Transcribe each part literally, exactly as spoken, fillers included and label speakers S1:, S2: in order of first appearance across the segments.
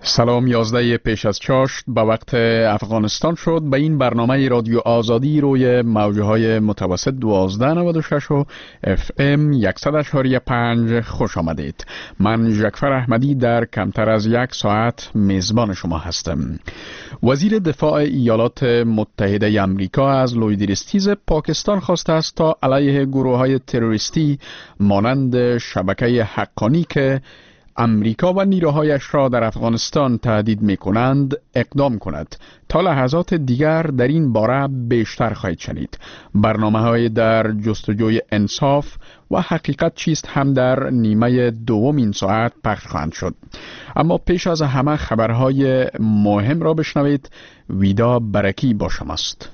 S1: سلام، یازده پیش از چاشت به وقت افغانستان شد. به این برنامه رادیو آزادی روی موجه های متوسط دوازده نود و شش و اف ام صد و اشاری پنج خوش آمدید. من ژکفر احمدی در کمتر از یک ساعت میزبان شما هستم. وزیر دفاع ایالات متحده امریکا از لوید ریستیز پاکستان خواسته است تا علیه گروه های تروریستی مانند شبکه حقانی که امریکا و نیروهایش را در افغانستان تهدید می کنند اقدام کند. تا لحظات دیگر در این باره بیشتر خواهید شنید. برنامه های در جستجوی انصاف و حقیقت چیست هم در نیمه دوم این ساعت پخش خواهند شد. اما پیش از همه خبرهای مهم را بشنوید. ویدا برکی با شماست.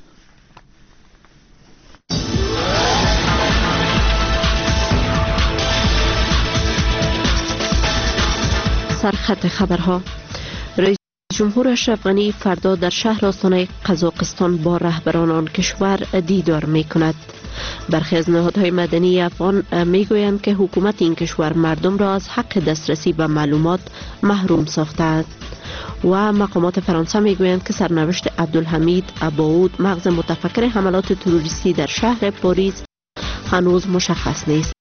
S2: سرخط خبرها. رئیس جمهور اشرف غنی فردا در شهر آستانه قزاقستان با رهبران آن کشور دیدار می کند. برخی از نهادهای مدنی افغان می گویند که حکومت این کشور مردم را از حق دسترسی به معلومات محروم ساخته است و مقامات فرانسه می گویند که سرنوشت عبدالحمید اباود مغز متفکر حملات تروریستی در شهر پاریس هنوز مشخص نیست.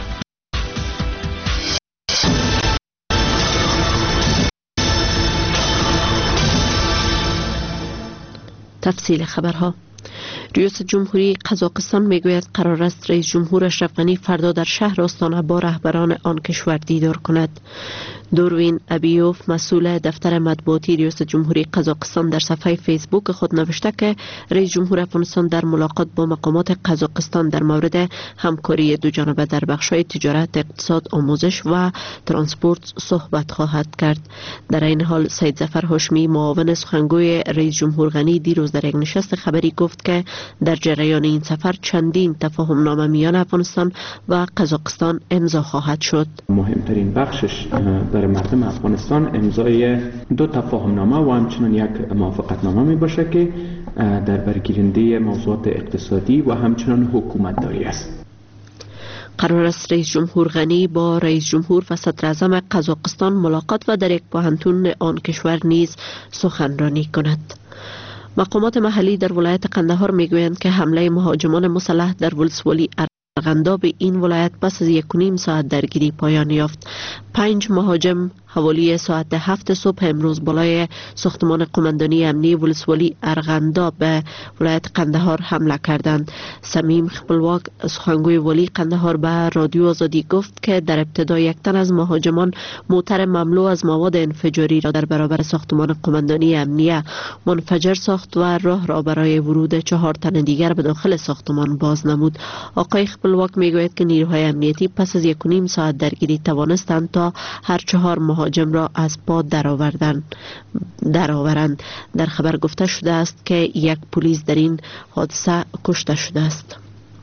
S2: تفصیل خبرها. ریاست جمهوری قزاقستان میگوید قرار است رئیس جمهور اشرف غنی فردا در شهر آستانه با رهبران آن کشور دیدار کند. دوروین ابیوف مسئول دفتر مطبوعاتی ریاست جمهوری قزاقستان در صفحه فیسبوک خود نوشته که رئیس جمهور افغانستان در ملاقات با مقامات قزاقستان در مورد همکاری دو جانبه در بخش‌های تجارت، اقتصاد، آموزش و ترانسپورت صحبت خواهد کرد. در این حال سید ظفر هاشمی معاون سخنگوی رئیس جمهور غنی دیروز در یک نشست خبری گفت که در جریان این سفر چندین تفاهم نامه میان افغانستان و قزاقستان امضا خواهد شد.
S3: مهمترین بخشش برای مردم افغانستان امضای دو تفاهم نامه و همچنین یک موافقت نامه می باشه که در برگیرنده موضوعات اقتصادی و همچنین حکومت داری است.
S2: قرار است رئیس جمهور غنی با رئیس جمهور و صدر اعظم قزاقستان ملاقات و در یک پوهنتون آن کشور نیز سخنرانی کند. مقامات محلی در ولایت قندهار میگویند که حمله مهاجمان مسلح در ولسوالی ارغنداب این ولایت پس از یک و نیم ساعت درگیری پایان یافت. پنج مهاجم حوالی ساعت هفت صبح امروز بالای ساختمان قماندانی امنی ولسوالی ارغنداب به ولایت قندهار حمله کردند. سمیم خپلواک سخنگوی ولی قندهار به رادیو آزادی گفت که در ابتدا یک تن از مهاجمان موتر مملو از مواد انفجاری را در برابر ساختمان قماندانی امنیه منفجر ساخت و راه را برای ورود چهار تن دیگر به داخل ساختمان باز نمود. آقای خپلواک میگوید که نیروهای امنیتی پس از یک و نیم ساعت درگیری توانستند تا هر چهار مهاجم را از پا درآوردند درآورند. در خبر گفته شده است که یک پلیس در این حادثه کشته شده است.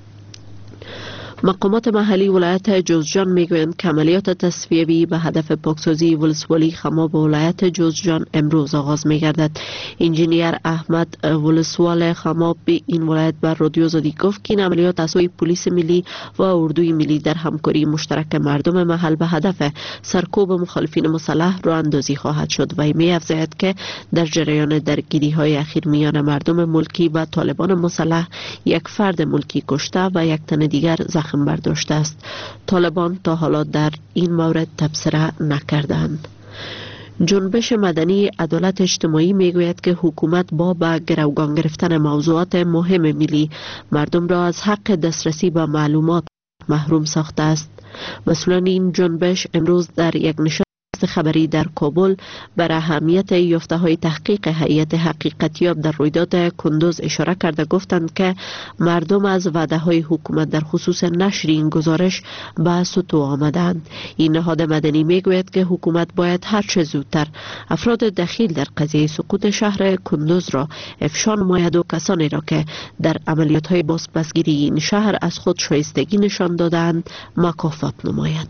S2: مقامات محلی ولایت جوزجان میگویند که عملیات تصفیه‌ای به هدف پاکسازی ولسوالی خماب ولایت جوزجان امروز آغاز می‌گردد. انجینیر احمد ولسوال خماب به این ولایت بر رادیو آزادی گفت که این عملیات از سوی پلیس ملی و اردوی ملی در همکاری مشترک مردم محل به هدف سرکوب مخالفین مسلح راه اندازی خواهد شد و می‌افزاید که در جریان درگیری‌های اخیر میان مردم ملکی و طالبان مسلح یک فرد ملکی کشته و یک تن دیگر زخمی برداشته است. طالبان تا حالا در این مورد تبصره نکردند. جنبش مدنی عدالت اجتماعی میگوید که حکومت با به گروگان گرفتن موضوعات مهم ملی مردم را از حق دسترسی به معلومات محروم ساخته است. مسئولان این جنبش امروز در یک نشست خبری در کابل بر اهمیت یافته های تحقیق هیئت حقیقتیاب در رویداد کندوز اشاره کرده گفتند که مردم از وعده های حکومت در خصوص نشر این گزارش به سطوح آمدند. این نهاد مدنی میگوید که حکومت باید هر چه زودتر افراد دخیل در قضیه سقوط شهر کندوز را افشا نماید و کسانی را که در عملیات های بازپسگیری این شهر از خود شایستگی نشان دادند مکافات نماید.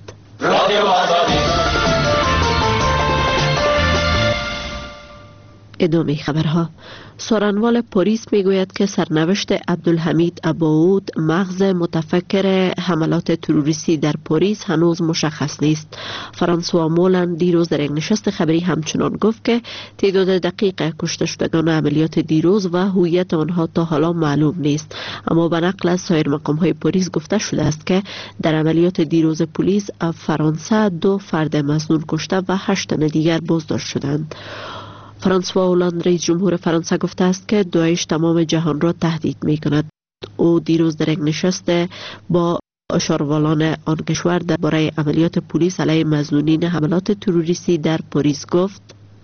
S2: ادامه خبرها. سارنوال پلیس میگوید که سرنوشت عبدالحمید اباود مغز متفکر حملات تروریستی در پاریس هنوز مشخص نیست. فرانسوا مولند دیروز در یک نشست خبری همچنان گفت که تعداد دقیق کشته شدگان عملیات دیروز و هویت آنها تا حالا معلوم نیست، اما به نقل از سایر مقام‌های پاریس گفته شده است که در عملیات دیروز پلیس فرانسه دو فرد مسنون کشته و هشت تن دیگر بازداشت شدند. فرانسوا هولند رئیس جمهور فرانسه گفته است که داعش تمام جهان را تهدید می کند. او دیروز در یک نشست با شاروالان آن کشور درباره عملیات پلیس علیه مظنونین حملات تروریستی در پاریس گفت: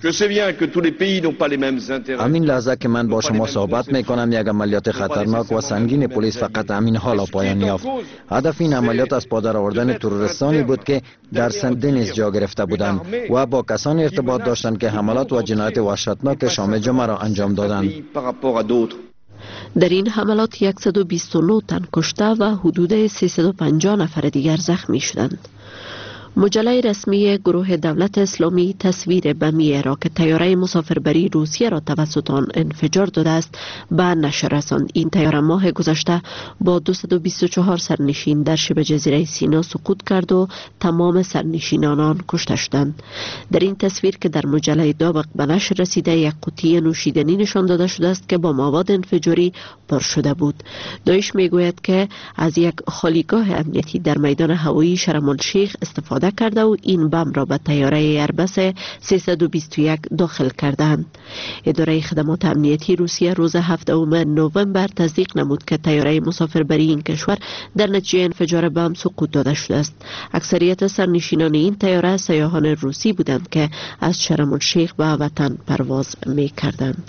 S4: همین لحظه که من با شما صحبت می کنم یک عملیات خطرناک و سنگین پلیس فقط همین حالا پایان یافت. هدف این عملیات از پادر آوردن تروریستانی بود که در سنت دنیس جا گرفته بودند و با کسانی ارتباط داشتند که حملات و جنایت وحشتناک شام جمعه را انجام دادند.
S2: در این حملات صد و بیست و نه تن کشته و حدود سیصد و پنجاه نفر دیگر زخمی شدند. مجله رسمی گروه دولت اسلامی تصویر بمی را که طیاره مسافربری روسیه را توسط آن انفجار داده است به نشر رساند. این طیاره ماه گذشته با دویست و بیست و چهار سرنشین در شبه جزیره سینا سقوط کرد و تمام سرنشینان آن کشته شدند. در این تصویر که در مجله دابق به نشر رسیده، یک قوطی نوشیدنی نشان داده شده است که با مواد انفجاری پر شده بود. داعش میگوید که از یک خالیگاه امنیتی در میدان هوایی شرم الشیخ استفاده کرده و این بم را به طیاره ایربس سیصد و بیست و یک داخل کردند. اداره خدمات امنیتی روسیه روز هفتم نوامبر تصدیق نمود که طیاره مسافربری این کشور در نتیجه انفجار بم سقوط داده شده است. اکثریت سرنشینان این طیاره سیاحان روسی بودند که از شرم الشیخ به وطن پرواز می کردند.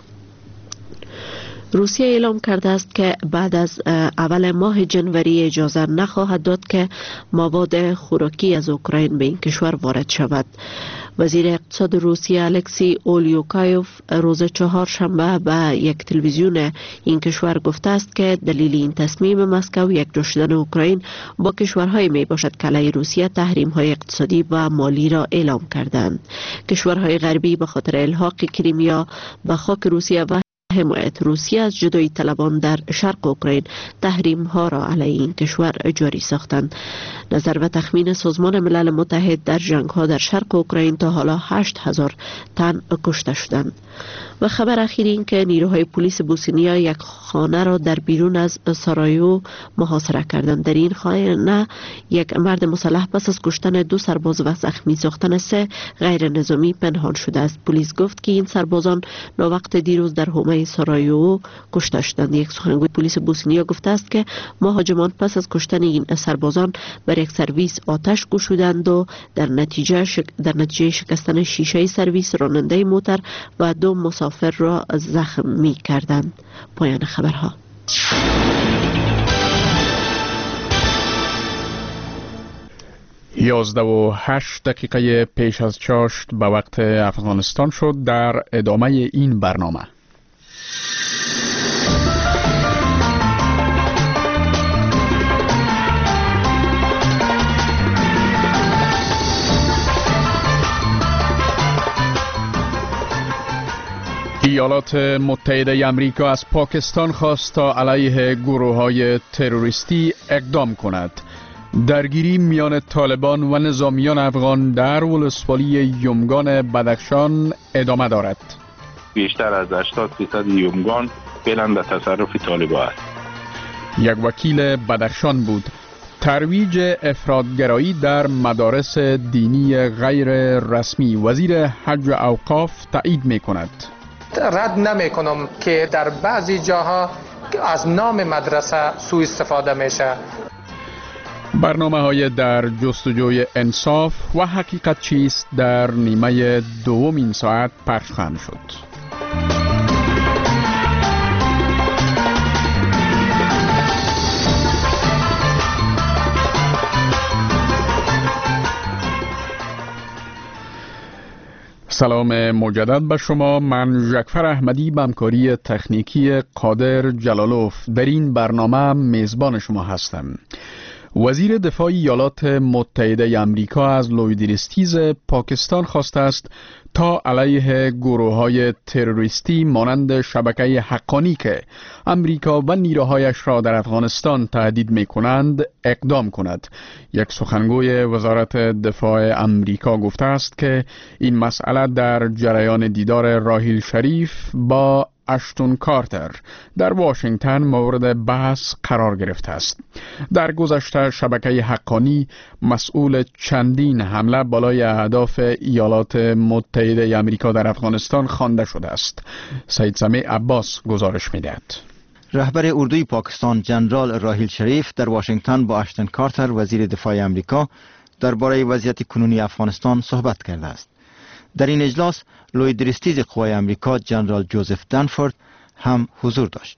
S2: روسیه اعلام کرده است که بعد از اول ماه جنوری اجازه نخواهد داد که مواد خوراکی از اوکراین به این کشور وارد شود. وزیر اقتصاد روسیه الکسی اولیوکایوف روز چهارشنبه به یک تلویزیون این کشور گفته است که دلیل این تصمیم مسکو یکجا شدن اوکراین با کشورهایی می باشد که علیه روسیه تحریم های اقتصادی و مالی را اعلام کردند. کشورهای غربی به خاطر الحاق کریمیا به خاک روسیه و حمایت روسیه از جدایی طلبان در شرق اوکراین تحریم ها را علیه این کشور جاری ساختند. نظر به تخمین سازمان ملل متحد در جنگ ها در شرق اوکراین تا حالا هشت هزار تن کشته شدند. و خبر اخیر این که نیروهای پلیس بوسنیا یک خانه را در بیرون از سارایو محاصره کردند. در این خانه یک مرد مسلح پس از کشتن دو سرباز و زخمی ساختن سه غیر نظامی پنهان شده است. پلیس گفت که این سربازان ناوقت دیروز در حومه سارایو کشته شدند. یک سخنگوی پلیس بوسنیا گفته است که مهاجمان پس از کشتن این سربازان بر یک سرویس آتش گشودند و در نتیجه شک... در نتیجه شکستن شیشه سرویس راننده موتر و دو مسافر را زخمی کردند. پایان خبرها.
S1: یازده و هشت دقیقه پیش از چاشت به وقت افغانستان شد. در ادامه این برنامه ایالات متحده امریکا از پاکستان خواست تا علیه گروه‌های تروریستی اقدام کند. درگیری میان طالبان و نظامیان افغان در ولسوالی یومگان بدخشان ادامه دارد.
S5: بیشتر از هشتاد درصد یومگان فعلا در تصرف طالبان است.
S1: یک وکیل بدخشان بود. ترویج افراطگرایی در مدارس دینی غیر رسمی وزیر حج و اوقاف تایید می کند.
S6: رد نمی کنم که در بعضی جاها از نام مدرسه سوء استفاده میشه.
S1: برنامه های در جستجوی انصاف و حقیقت چیست در نیمه دوم این ساعت پخش خواهند شد. سلام مجدد به شما. من ژکفر احمدی به همکاری تکنیکی قادر جلالوف در این برنامه میزبان شما هستم. وزیر دفاع ایالات متحده آمریکا از لوید اوریستیز پاکستان خواسته است تا علیه گروه‌های تروریستی مانند شبکه حقانی که آمریکا و نیروهایش را در افغانستان تهدید می‌کنند اقدام کند. یک سخنگوی وزارت دفاع آمریکا گفته است که این مسئله در جریان دیدار راحیل شریف با اشتون کارتر در واشنگتن مورد بحث قرار گرفته است. در گذشته شبکه حقانی مسئول چندین حمله بالای اهداف ایالات متحده آمریکا در افغانستان خوانده شده است. سید سمیع عباس گزارش می‌دهد.
S4: رهبر اردوی پاکستان جنرال راحیل شریف در واشنگتن با اشتون کارتر وزیر دفاع آمریکا درباره وضعیت کنونی افغانستان صحبت کرده است. در این اجلاس لوید اوریستیز قوای آمریکا جنرال جوزف دنفورد هم حضور داشت.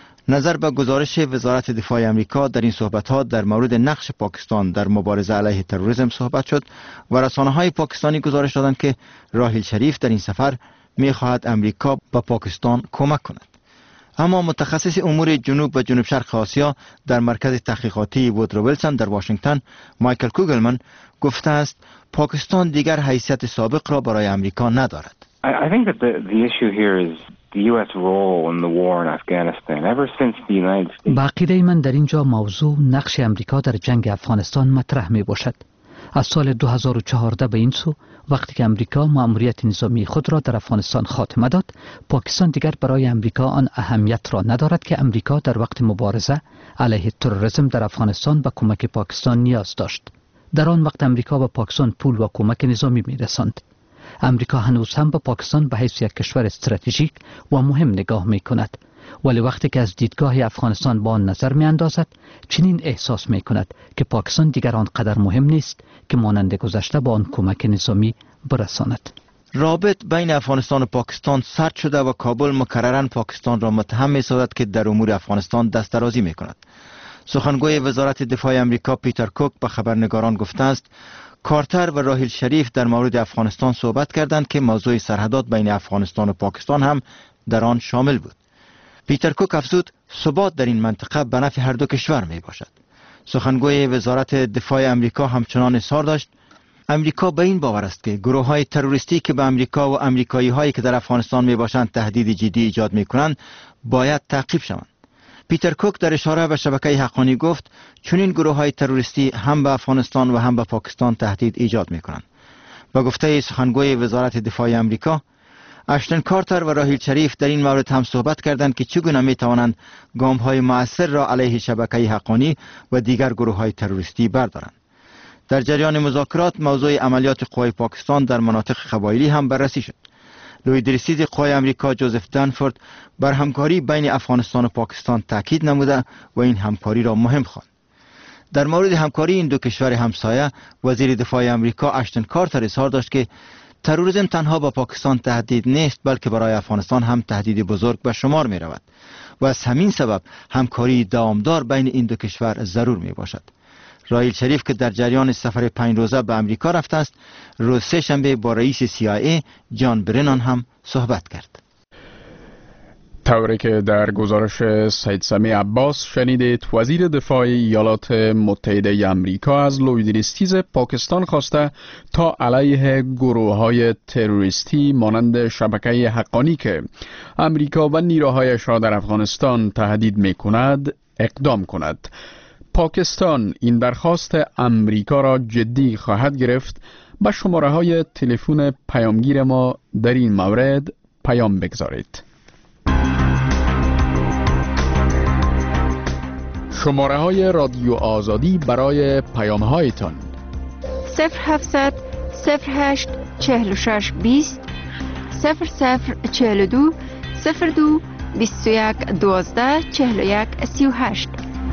S4: نظر به گزارش وزارت دفاع آمریکا در این صحبت‌ها در مورد نقش پاکستان در مبارزه علیه تروریسم صحبت شد و رسانه‌های پاکستانی گزارش دادند که راحیل شریف در این سفر می‌خواهد آمریکا به پاکستان کمک کند. اما متخصص امور جنوب و جنوب شرق آسیا در مرکز تحقیقاتی وودرو ویلسون در واشنگتن مایکل کوگلمن گفته است پاکستان دیگر حیثیت سابق را برای آمریکا ندارد.
S7: I think that the the issue here is the U S role in the war in Afghanistan. Ever since the United States.
S8: با عقیده من در اینجا موضوع نقش آمریکا در جنگ افغانستان مطرح می باشد. از سال دو هزار و چهارده به این سو وقتی که امریکا مأموریت نظامی خود را در افغانستان خاتمه داد، پاکستان دیگر برای امریکا آن اهمیت را ندارد که امریکا در وقت مبارزه علیه تروریسم در افغانستان به کمک پاکستان نیاز داشت. در آن وقت امریکا به پاکستان پول و کمک نظامی می رساند. امریکا هنوز هم به پاکستان به حیث یک کشور استراتژیک و مهم نگاه می کند، ولی وقتی که از دیدگاه افغانستان با آن نظر می اندازد چنین احساس می کند که پاکستان دیگر آنقدر مهم نیست که مانند گذشته با آن کمک نظامی برساند.
S4: رابط بین افغانستان و پاکستان سرد شده و کابل مکرراً پاکستان را متهم می سازد که در امور افغانستان دست درازی می کند. سخنگوی وزارت دفاع آمریکا پیتر کوک به خبرنگاران گفته است کارتر و راحیل شریف در مورد افغانستان صحبت کردند که موضوع سرحدات بین افغانستان و پاکستان هم در آن شامل بود. پیتر کوک افزود ثبات در این منطقه به نفع هر دو کشور می باشد. سخنگوی وزارت دفاع آمریکا همچنان اظهار داشت امریکا به این باور است که گروه های تروریستی که به امریکا و امریکایی هایی که در افغانستان می باشند تهدید جدی ایجاد می کنند باید تعقیب شوند. پیتر کوک در اشاره به شبکه حقانی گفت چون این گروه های تروریستی هم به افغانستان و هم به پاکستان تهدید ایجاد می کنند. با گفته سخنگوی وزارت دفاع آمریکا اشتون کارتر و راحیل شریف در این مورد هم صحبت کردند که چگونه می توانند گام های مؤثر را علیه شبکه حقانی و دیگر گروه های تروریستی بردارند. در جریان مذاکرات موضوع عملیات قوای پاکستان در مناطق قبایلی هم بررسی شد. لوید اوریستیز قوای آمریکا جوزف دنفورد بر همکاری بین افغانستان و پاکستان تاکید نموده و این همکاری را مهم خواند. در مورد همکاری این دو کشور همسایه وزیر دفاع آمریکا اشتون کارتر اظهار داشت که تروریسم تنها با پاکستان تهدید نیست بلکه برای افغانستان هم تهدید بزرگ به شمار می رود و از همین سبب همکاری دوامدار بین این دو کشور ضرور می باشد. راحیل شریف که در جریان سفر پنج روزه به امریکا رفته است روز سه شنبه با رئیس سی آی ای جان برنان هم صحبت کرد.
S1: طوری که در گزارش سید سمیع عباس شنیدید وزیر دفاع ایالات متحده آمریکا از لوید اوریستیز پاکستان خواسته تا علیه گروه‌های تروریستی مانند شبکه حقانی که امریکا و نیروهایش را در افغانستان تهدید می‌کند اقدام کند. پاکستان این درخواست امریکا را جدی خواهد گرفت. با شماره های تلفن پیامگیر ما در این مورد پیام بگذارید. شماره های رادیو آزادی برای پیام هایتان
S9: صفر هفتصد صفر هشت چهل و شش بیست صفر صفر چهل و دو صفر دو بیست و یک دوازده چهل و یک سی و هشت.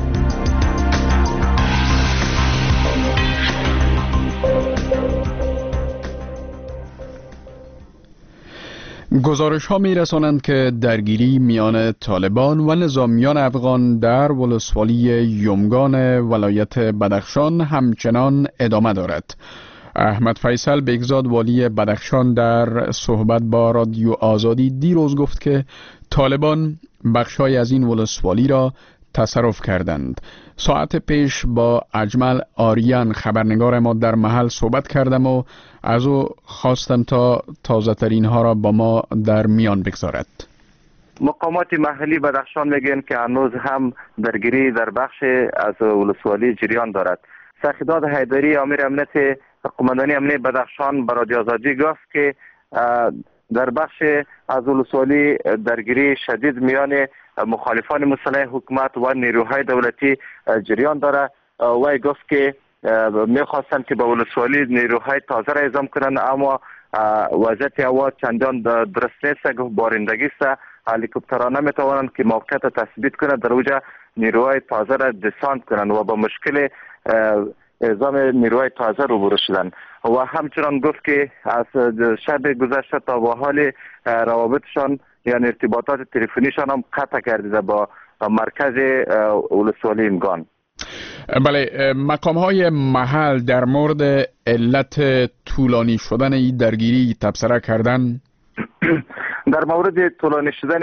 S1: گزارش ها می رسانند که درگیری میان طالبان و نظامیان افغان در ولسوالی یومگان ولایت بدخشان همچنان ادامه دارد. احمد فیصل بگزاد والی بدخشان در صحبت با رادیو آزادی دیروز گفت که طالبان بخشای از این ولسوالی را تصرف کردند. ساعت پیش با اجمل آریان خبرنگار ما در محل صحبت کردم و از او خواستم تا تازه ترین ها را با ما در میان بگذارد.
S10: مقامات محلی بدخشان میگن که هنوز هم درگیری در بخش از ولسوالی جریان دارد. سخیداد حیدری امیر امنیت قماندانی امنیت بدخشان به رادیو آزادی گفت که در بخش از ولسوالی درگیری شدید میان مخالفان مسلح حکومت و نیروهای دولتی جریان دارد. وی گفت که میخواستند که به ولسوالی نیروهای تازه را اعزام کنند، اما وضعیت هوا چندان درست نیست. گفت بارندگی است، هلیکوپترها نمیتوانند که موقعیت را تثبیت کنند، در اوجا نیروهای تازه را دسانت کنند و با مشکل اعزام نیروهای تازه روبرو شدند. و همچنان گفت که از شب گذشته تا به حال روابطشان یعنی ارتباطات تلفنیشان هم قطع کرده با مرکز ولسوالی ایمگان.
S1: بله، مقام های محل در مورد علت طولانی شدن این درگیری تبصره کردن؟
S10: در مورد طولانی شدن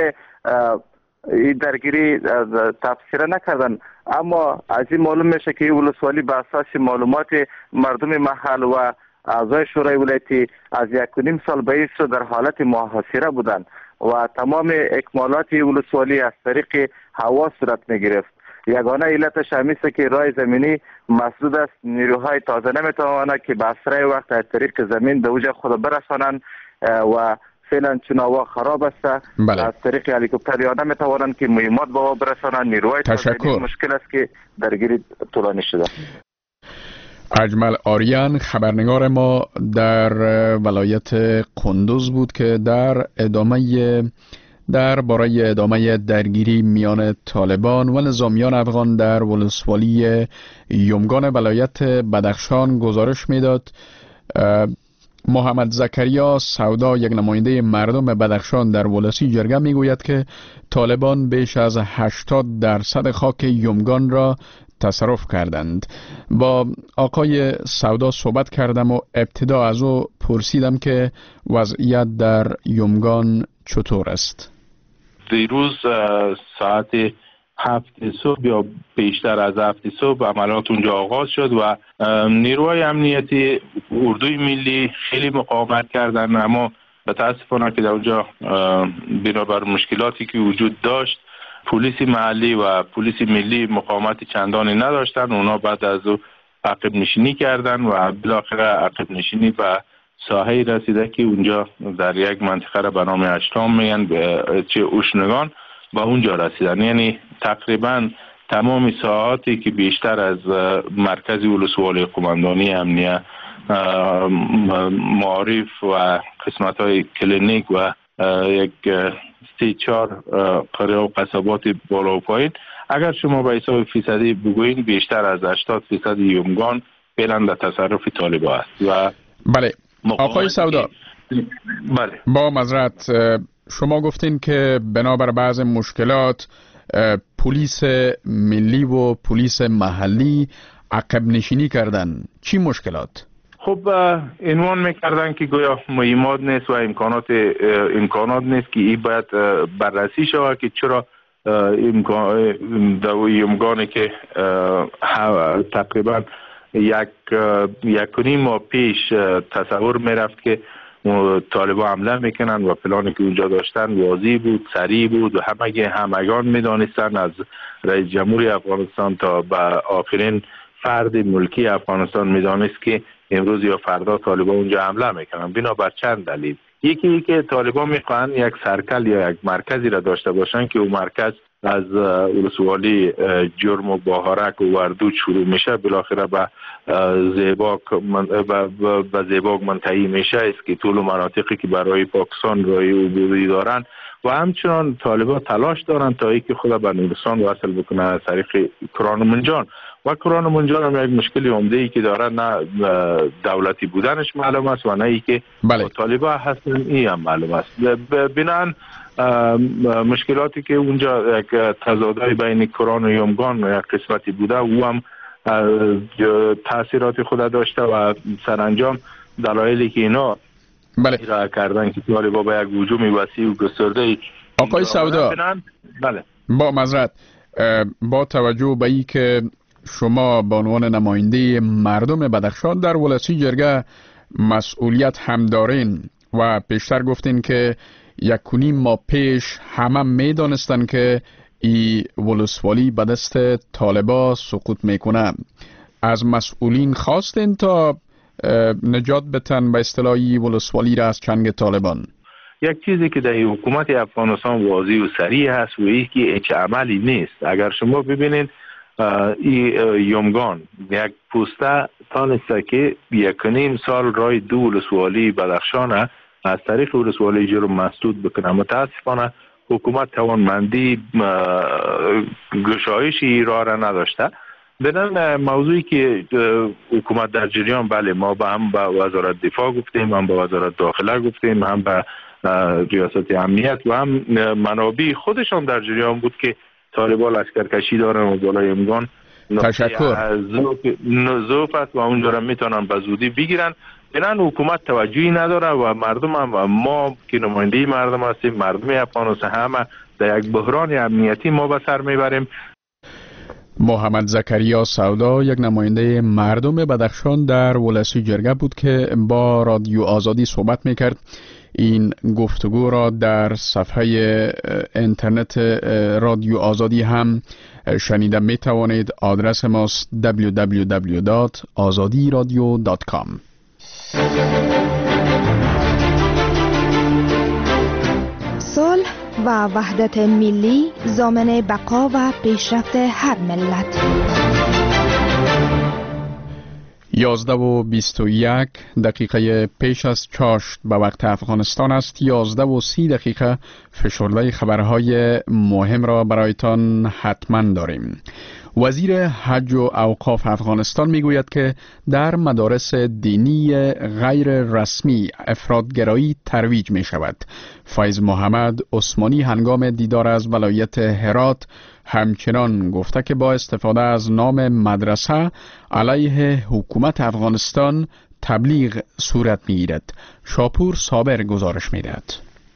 S10: این درگیری تبصره نکردن، اما از این معلوم میشه که این ولسوالی به اساس معلومات مردم محل و اعضای شورای ولایتی از یک و نیم سال به این سو در حالت محاصره بودند و تمام اکمالات ولسوالی از طریق هوا صورت میگرفت. یگانه علتش همی است که راه زمینی مسدود است، نیروهای تازه نمیتوانند که به اسرع وقت از طریق زمین به اوج خود برسانند و فعلا چون هوا خراب است. بله. از طریق هلیکوپتر یا نمیتوانند که مهمات به هوا برسانند. نیروهای تازه مشکل است که درگیری طولانی شده.
S1: اجمل آریان خبرنگار ما در ولایت قندوز بود که در ادامه در برای ادامه درگیری میان طالبان و نظامیان افغان در ولسوالی یمگان ولایت بدخشان گزارش میداد. محمد زکریا سودا، یک نماینده مردم بدخشان در ولسی جرگه میگوید که طالبان بیش از هشتاد درصد خاک یمگان را تصرف کردند. با آقای سودا صحبت کردم و ابتدا از او پرسیدم که وضعیت در یمگان چطور است.
S5: دیروز ساعت هفت صبح یا بیشتر از هفت صبح عملیات اونجا آغاز شد و نیروهای امنیتی اردوی ملی خیلی مقاومت کردند، اما متاسفانه که در اونجا بنابر مشکلاتی که وجود داشت پلیس محلی و پلیس ملی مقاومت چندانی نداشتن. اونا بعد از او عقب نشینی کردن و بالاخره عقب نشینی به ساحه رسیده که اونجا در یک منطقه را به نام اشتام میگن چه اوشنگان و اونجا رسیدن. یعنی تقریبا تمام ساعاتی که بیشتر از مرکز ولسوالی قماندانی امنیه معارف و قسمت های کلینیک و یک سی چار قریه و قصبات بالا و پایین، اگر شما به حساب فیصدی بگوین بیشتر از هشتاد فیصد یمگان فعلا در تصرف طالبان است. و
S1: بله آقای سودا،
S5: بله
S1: با معذرت شما گفتین که بنابر بعض مشکلات پلیس ملی و پلیس محلی عقب نشینی کردن. چی مشکلات؟
S5: خب عنوان میکردن که گویا مهمات نیست و امکانات امکانات نیست که این باید بررسی شود که چرا یمگانی که تقریبا یک یک و نیم ماه پیش تصور میرفت که طالبان حمله میکنن و پلانی که اونجا داشتن واضح بود، سریع بود و همه همگان میدانستن از رئیس جمهوری افغانستان تا به آخرین فرد ملکی افغانستان میدانست که امروز یا فردا طالبان اونجا حمله میکنن. بنابر چند دلیل. یکی ای که طالبان میخوان یک سرکل یا یک مرکزی را داشته باشن که اون مرکز از ولسوالی جرم و باهرک و وردوج شروع میشه، بالاخره به زیباک به زیباک منتهی میشه است که طول مناطقی که برای پاکستان راه عبوری دارن و همچنان طالبان تلاش دارن تا اینکه خود به نورستان وصل بکنه از طریق کران منجان. و کران منجان هم یک مشکلی عمده ای که داره، نه دولتی بودنش معلوم است و نه ای که
S1: بله.
S5: طالبان هستن این هم معلوم است. بنابراین مشکلاتی که اونجا یک تضادهای بین کران و یمگان یک قسمتی بوده او هم تاثیرات خود داشته و سرانجام دلایلی که اینا
S1: بله
S5: ارائه کردن که طالبان به یک هجوم وسیع و گسترده
S1: آقای سودا
S5: بله
S1: با معذرت با توجه به ای که شما به عنوان نماینده مردم بدخشان در ولسی جرگه مسئولیت هم دارین و پیشتر گفتین که یک کنیم ما پیش همه می دانستن که ای ولسوالی به دست طالبا سقوط میکنه. از مسئولین خواستین تا نجات بتن به اصطلاحی ولسوالی را از چنگ طالبان؟
S5: یک چیزی که در حکومت افغانستان واضح و صریح هست و این که هیچ عملی نیست. اگر شما ببینید این یومگان یک پوسته تانسته که یک نیم سال رای دو ولسوالی بدخشان از طریق ولسوالی جرم مسدود بکنه. متاسفانه حکومت توانمندی گشایشی را را نداشته. بدن موضوعی که حکومت در جریان، بله ما با هم به وزارت دفاع گفتیم، هم به وزارت داخله گفتیم، هم به ریاست امنیت و هم منابع خودشان در جریان بود که طالبان لشکرکشی دارن و بالای امگان
S1: تشکر
S5: نزوف است و اونجا را میتونن به زودی بگیرن. بنان حکومت توجهی نداره و مردم هم و ما که نماینده مردم هستیم، مردم افغانستان همه در یک بحران امنیتی ما به سر میبریم.
S1: محمد زکریا سودا، یک نماینده مردم بدخشان در ولسی جرگه بود که با رادیو آزادی صحبت میکرد. این گفتگو را در صفحه اینترنت رادیو آزادی هم شنیده می توانید. آدرس ماست دبلیو دبلیو دبلیو دات آزادی رادیو دات کام.
S11: صلح و وحدت ملی ضامن بقا و پیشرفت هر ملت.
S1: یازده و بیست و یک دقیقه پیش از چاشت به وقت افغانستان است. یازده و سی دقیقه فشرده خبرهای مهم را برایتان حتما داریم. وزیر حج و اوقاف افغانستان میگوید که در مدارس دینی غیر رسمی افراطگرایی ترویج می شود. فیض محمد عثمانی هنگام دیدار از ولایت هرات همچنان گفته که با استفاده از نام مدرسه علیه حکومت افغانستان تبلیغ صورت می‌گیرد. شاپور صابر گزارش می‌دهد.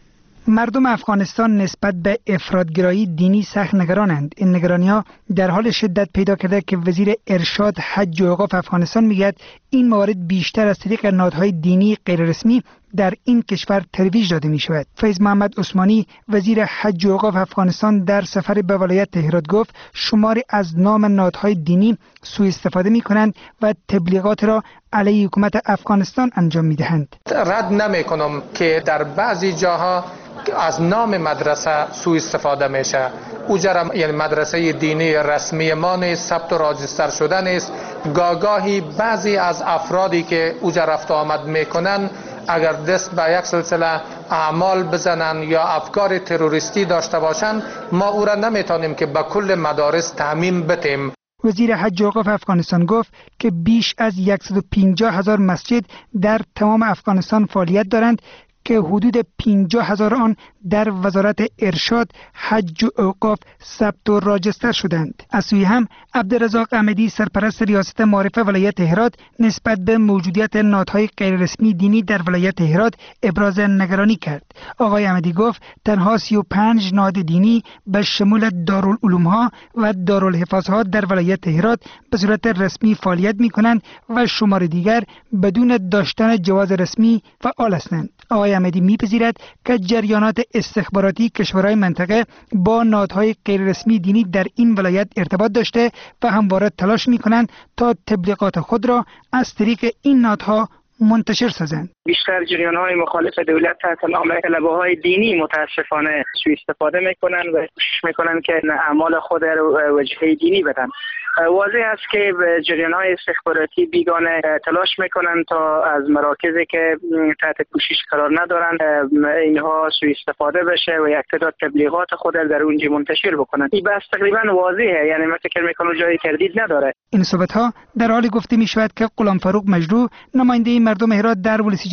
S12: مردم افغانستان نسبت به افراطگرایی دینی سخت نگرانند. این نگرانی‌ها در حال شدت پیدا کرده که وزیر ارشاد حج و اوقاف افغانستان میگوید این موارد بیشتر از طریق نهادهای دینی غیررسمی در این کشور ترویج داده می شود. فیض محمد عثمانی وزیر حج و اوقاف افغانستان در سفر به ولایت هرات گفت شماری از نام نهادهای دینی سوء استفاده می کنند و تبلیغات را علیه حکومت افغانستان انجام می دهند.
S6: رد نمی کنم که در بعضی جاها از نام مدرسه سوء استفاده میشه. اوجرم یعنی مدرسه دینی رسمی ما نیست، ثبت و راجستر شده نیست. گاگاهی بعضی از افرادی که اوجا رفت آمد میکنن اگر دست به یک سلسله اعمال بزنن یا افکار تروریستی داشته باشن، ما او را نمیتونیم که به کل مدارس تعمیم بتیم.
S12: وزیر حج و اوقاف افغانستان گفت که بیش از صد و پنجاه هزار مسجد در تمام افغانستان فعالیت دارند که حدود پنجاه هزار آن در وزارت ارشاد حج و اوقاف ثبت و راجستر شدند. از سوی هم عبدالرزاق احمدی سرپرست ریاست معارف ولایت هرات نسبت به موجودیت نهادهای غیررسمی دینی در ولایت هرات ابراز نگرانی کرد. آقای احمدی گفت تنها سی و پنج نهاد دینی به شمول دارالعلوم‌ها و دارالحفاظها در ولایت هرات به صورت رسمی فعالیت می‌کنند و شمار دیگر بدون داشتن جواز رسمی فعال هستند. آقای احمدی می‌پذیرد که جریانات استخباراتی کشورهای منطقه با نهادهای غیررسمی دینی در این ولایت ارتباط داشته و همواره تلاش می‌کنند تا تبلیغات خود را از طریق این نهادها منتشر سازند.
S13: بیشتر جریان‌های مخالف دولت تحت نام طلبه‌های دینی متاسفانه سوء استفاده می‌کنند و کوشش می‌کنند که اعمال خود را وجهه دینی بدن. واضح است که جریان‌های استخباراتی بیگانه تلاش می‌کنند تا از مراکزی که تحت پوشش قرار ندارند اینها سوء استفاده بشه و یک تعداد تبلیغات خود در اونجا منتشر بکنند. این بحث تقریبا واضحه، یعنی من فکر می‌کنم جای تردید نداره.
S12: این صحبت‌ها در حالی گفته می‌شود که غلام فاروق مجروح نماینده مردم هرات در ولسی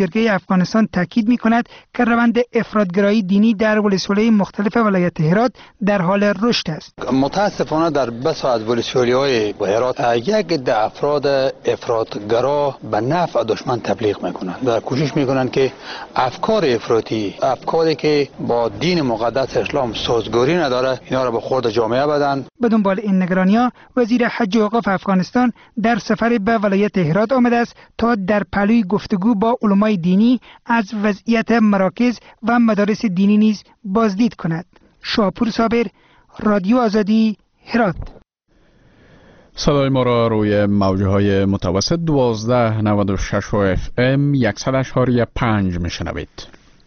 S12: جرگه افغانستان تاکید می‌کند که روند افراطگرایی دینی در ولسوالی مختلف ولایت هرات در حال رشد است.
S14: متاسفانه در بسیاری از ولسوالی‌های هرات یک عده افراد افراطگرا به نفع دشمن تبلیغ می‌کنند و کوشش می‌کنند که افکار افراطی، افکاری که با دین مقدس اسلام سازگاری نداره، اینا را به خورد جامعه بدن.
S12: به دنبال این نگرانی‌ها وزیر حج و اوقاف افغانستان در سفر به ولایت هرات آمده است تا در پلوی گفتگو با علمای دینی از وضعیت مراکز و مدارس دینی نیز بازدید کند. شاپور صابر، رادیو آزادی، هرات.
S1: صدای ما را روی موجه های متوسط دوازده نود و شش و اف ام صد اشاری پنج میشنوید.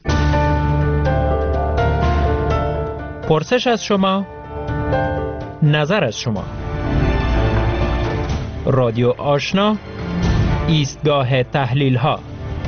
S15: پرسش از شما، نظر از شما. رادیو آشنا، ایستگاه تحلیل ها.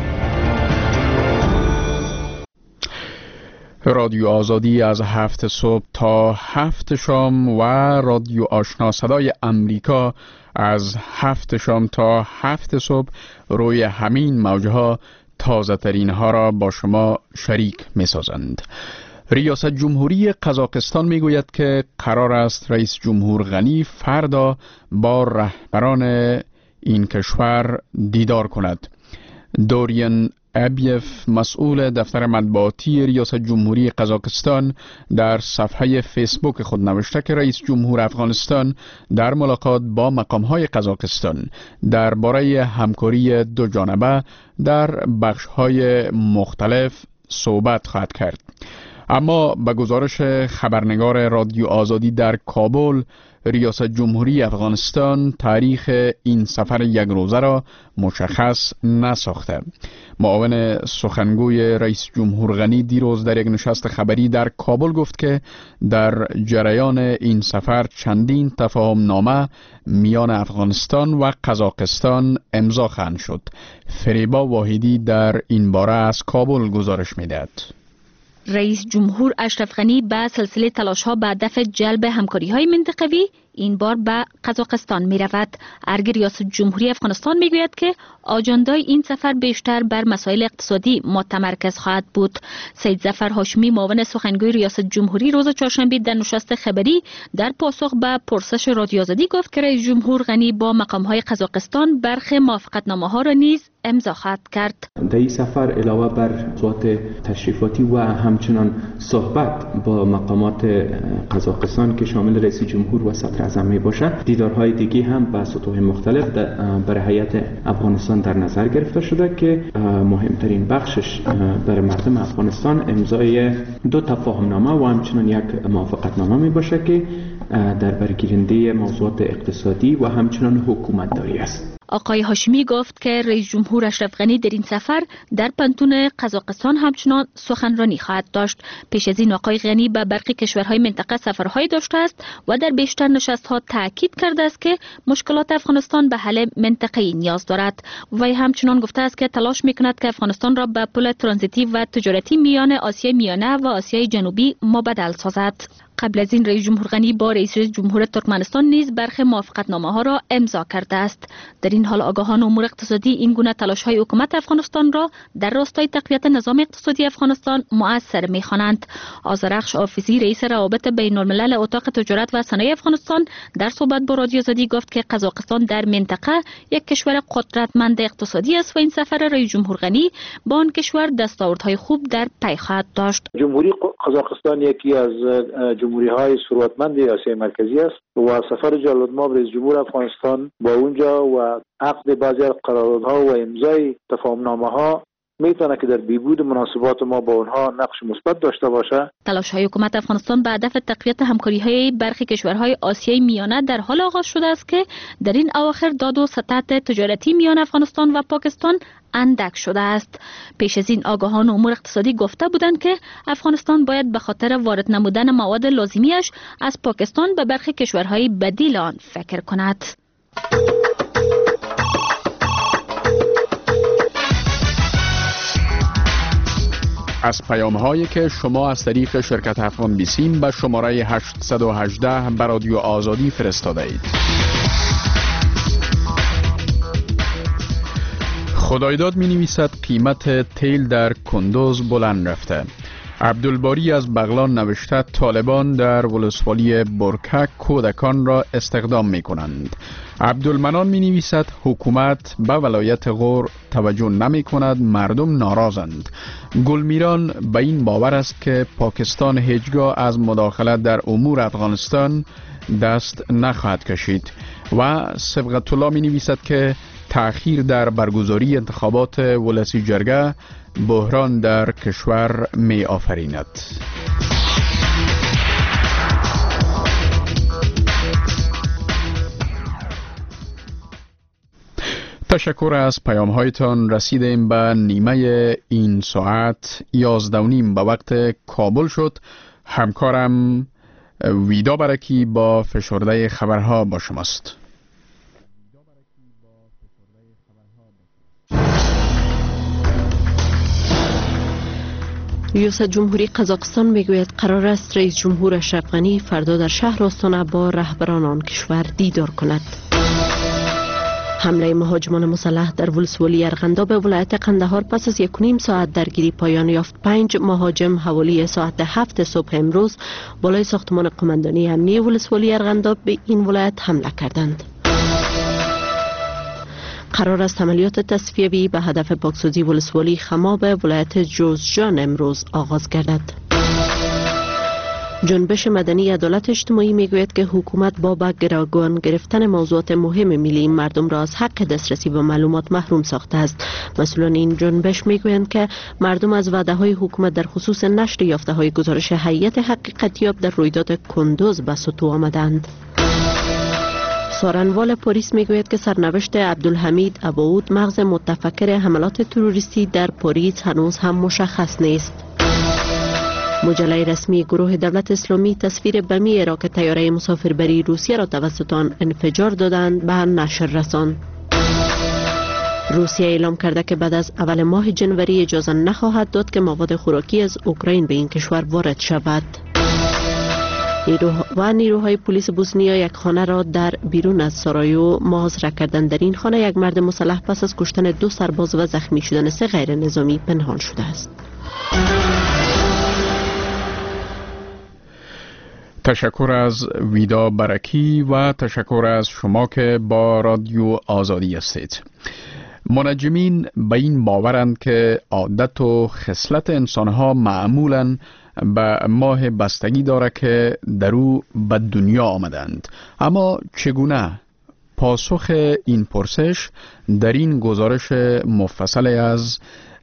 S1: رادیو آزادی از هفت صبح تا هفت شام و رادیو آشنا صدای امریکا از هفت شام تا هفت صبح روی همین موجه ها تازه ترین ها را با شما شریک می سازند. ریاست جمهوری قزاقستان می گوید که قرار است رئیس جمهور غنی فردا با رهبران این کشور دیدار کند. دوریان ابیف، مسئول دفتر مطبوعاتی ریاست جمهوری قزاقستان، در صفحه فیسبوک خود نوشته که رئیس جمهور افغانستان در ملاقات با مقام‌های قزاقستان درباره همکاری دو جانبه در بخش‌های مختلف صحبت خواهد کرد. اما به گزارش خبرنگار رادیو آزادی در کابل، ریاست جمهوری افغانستان تاریخ این سفر یک روزه را مشخص نساخته. معاون سخنگوی رئیس جمهور غنی دیروز در یک نشست خبری در کابل گفت که در جریان این سفر چندین تفاهم نامه میان افغانستان و قزاقستان امضا خواهند شد. فریبا واحدی در این باره از کابل گزارش می‌دهد.
S16: رئیس جمهور اشرف غنی به سلسله تلاش‌ها به هدف جلب همکاری‌های منطقوی این بار به قزاقستان می رود. ارگ ریاست جمهوری افغانستان می گوید که آجندای این سفر بیشتر بر مسائل اقتصادی متمرکز خواهد بود. سید ظفر هاشمی، معاون سخنگوی ریاست جمهوری، روز چهارشنبه در نشست خبری در پاسخ به پرسش رادیو آزادی گفت که رئیس جمهور غنی با مقام‌های قزاقستان برخی موافقتنامه‌ها را نیز امضا خواهد کرد.
S3: در این سفر علاوه بر موضوعات تشریفاتی و همچنان صحبت با مقامات قزاقستان که شامل رئیس جمهور و صدر اعظم می باشد، دیدارهای دیگه هم با سطوح مختلف برای هیئت افغانستان در نظر گرفته شده که مهمترین بخشش برای مردم افغانستان امضای دو تفاهمنامه و همچنان یک موافقتنامه می باشه که در برگیرنده موضوعات اقتصادی و همچنان حکومت داری است.
S16: آقای هاشمی گفت که رئیس جمهور اشرف غنی در این سفر در پنتون قزاقستان همچنان سخنرانی خواهد داشت. پیش از این آقای غنی به برخی کشورهای منطقه سفرهای داشته است و در بیشتر نشست‌ها تاکید کرده است که مشکلات افغانستان به حل منطقه‌ای نیاز دارد. وی همچنان گفته است که تلاش می‌کند که افغانستان را به پل ترانزیتی و تجارتی میان آسیای میانه و آسیای جنوبی مبدل سازد. قبل از این رئیس جمهور غنی با رئیس جمهور ترکمنستان نیز برخی موافقتنامه ها را امضا کرده است. در این حال آگاهان امور اقتصادی این گونه تلاش های حکومت افغانستان را در راستای تقویت نظام اقتصادی افغانستان مؤثر می‌خوانند. آذرخش حافظی، رئیس روابط بین الملل اتاق تجارت و صنایع افغانستان، در صحبت با رادیو آزادی گفت که قزاقستان در منطقه یک کشور قدرتمند اقتصادی است و این سفر رئیس جمهور غنی با آن کشور دستاوردهای خوب در پی خواهد داشت.
S17: جمهوری قزاقستان یکی از جمهوری های ثروتمند آسیای مرکزی است و سفر جلال‌المآب رئیس جمهور افغانستان با اونجا و عقد بعضی از قراردادها و امضای تفاهم‌نامه‌ها میتونه که در بهبود مناسبات ما با اونها نقش مثبت داشته باشه.
S16: تلاش‌های حکومت افغانستان به هدف تقویت همکاری‌های برخی کشورهای آسیای میانه در حال آغاز شده است که در این اواخر داد و ستد تجارتی میان افغانستان و پاکستان اندک شده است. پیش از این آگاهان امور اقتصادی گفته بودند که افغانستان باید به خاطر وارد نمودن مواد لازمیش از پاکستان به برخی کشورهای بدیل آن فکر کند.
S1: از پیام هایی که شما از طریق شرکت افغان بیسیم به شماره هشتصد و هجده به رادیو آزادی فرستاده اید. خدایداد می نویسد قیمت تیل در کندوز بلند رفته. عبدالباری از بغلان نوشته طالبان در ولسوالی برکک کودکان را استخدام می کنند. عبدالمنان می نویسد حکومت به ولایت غور توجه نمی کند، مردم ناراضند. گلمیران به این باور است که پاکستان هیچگاه از مداخلت در امور افغانستان دست نخواهد کشید. و سبقت الله می نویسد که تأخیر در برگزاری انتخابات ولسی جرگه بحران در کشور می آفریند. تشکر از پیام هایتان. رسیدیم به نیمه این ساعت. یازده و نیم به وقت کابل شد. همکارم ویدا برکی با فشرده خبرها با شماست.
S2: ریاست جمهوری قزاقستان میگوید قرار است رئیس جمهور اشرف غنی فردا در شهر آستانه با رهبران آن کشور دیدار کند. حمله مهاجمان مسلح در ولسوالی ارغنداب ولایت قندهار پس از یک و نیم ساعت درگیری پایان یافت. پنج مهاجم حوالی ساعت هفت صبح امروز بالای ساختمان قماندانی امنیه ولسوالی ارغنداب به این ولایت حمله کردند. قرار است عملیات تصفیه‌ای به هدف پاکسازی ولسوالی خماب ولایت جوزجان امروز آغاز گردد. جنبش مدنی عدالت اجتماعی میگوید که حکومت با به گروگان گرفتن موضوعات مهم ملی مردم را از حق دسترسی به معلومات محروم ساخته است. مسئولان این جنبش میگویند که مردم از وعده های حکومت در خصوص نشر یافته های گزارش هیئت حقیقتیاب در رویداد کندوز به سطو آمدند. سارنوال پاریس میگوید که سرنوشت عبدالحمید اباود مغز متفکر حملات تروریستی در پاریس هنوز هم مشخص نیست. مجله رسمی گروه دولت اسلامی تصویر بمی را که طیاره مسافربری روسیه را توسط آن انفجار دادند به نشر رساند. روسیه اعلام کرده که بعد از اول ماه جنوری اجازه نخواهد داد که مواد خوراکی از اوکراین به این کشور وارد شود. نیرو و نیروهای پلیس بوسنیا یک خانه را در بیرون از سارایو محاصره کردند. در این خانه یک مرد مسلح پس از کشتن دو سرباز و زخمی شدن سه غیر نظامی پنهان شده است.
S1: تشکر از ویدا برکی و تشکر از شما که با رادیو آزادی هستید. منجمین به این باورند که عادت و خصلت انسانها معمولاً به ماه بستگی داره که در او به دنیا آمدند. اما چگونه؟ پاسخ این پرسش در این گزارش مفصل از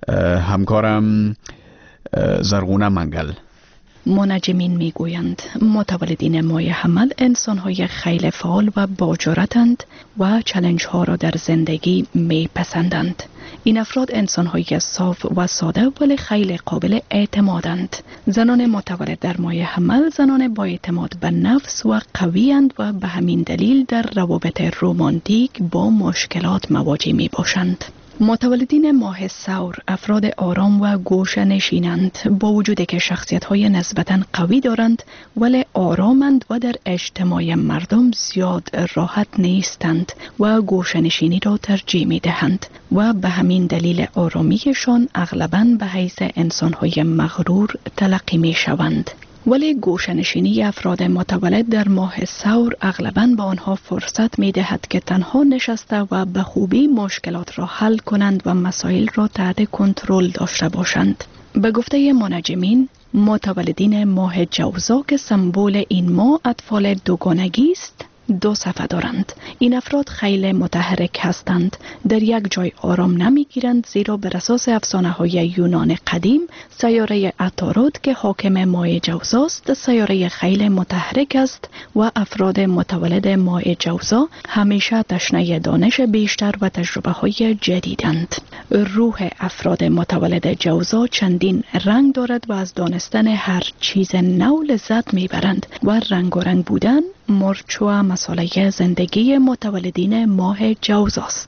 S1: همکارم زرغونه منگل.
S18: منجمین میگویند متولدین ماه حمل انسان‌های خیلی فعال و باجرأتند و چالش‌ها را در زندگی میپسندند. این افراد انسان‌های صاف و ساده ولی خیلی قابل اعتمادند. زنان متولد در ماه حمل زنان با اعتماد به نفس و قوی‌اند و به همین دلیل در روابط رمانتیک با مشکلات مواجه میباشند. متولدین ماه ثور افراد آرام و گوشه نشینند، با وجودی که شخصیت‌های نسبتاً قوی دارند ولی آرامند و در اجتماع مردم زیاد راحت نیستند و گوشه نشینی را ترجیح می‌دهند و به همین دلیل آرامیشان اغلباً به حیث انسان‌های مغرور تلقی می‌شوند. ولی گوشه‌نشینی افراد متولد در ماه ثور اغلباً به آنها فرصت می دهد که تنها نشسته و به خوبی مشکلات را حل کنند و مسائل را تحت کنترل داشته باشند. به گفته منجمین، متولدین ماه جوزا که سمبل این ماه اطفال دوگانگی است، دو صفحه دارند. این افراد خیلی متحرک هستند، در یک جای آرام نمیگیرند، زیرا بر اساس افسانه های یونان قدیم سیاره عطارد که حاکم ماه جوزاست سیاره خیلی متحرک است و افراد متولد ماه جوزا همیشه تشنه دانش بیشتر و تجربه های جدیدند. روح افراد متولد جوزا چندین رنگ دارد و از دانستن هر چیز نو لذت میبرند و رنگارنگ بودن مرچ و مساله زندگی متولدین ماه جوزاست.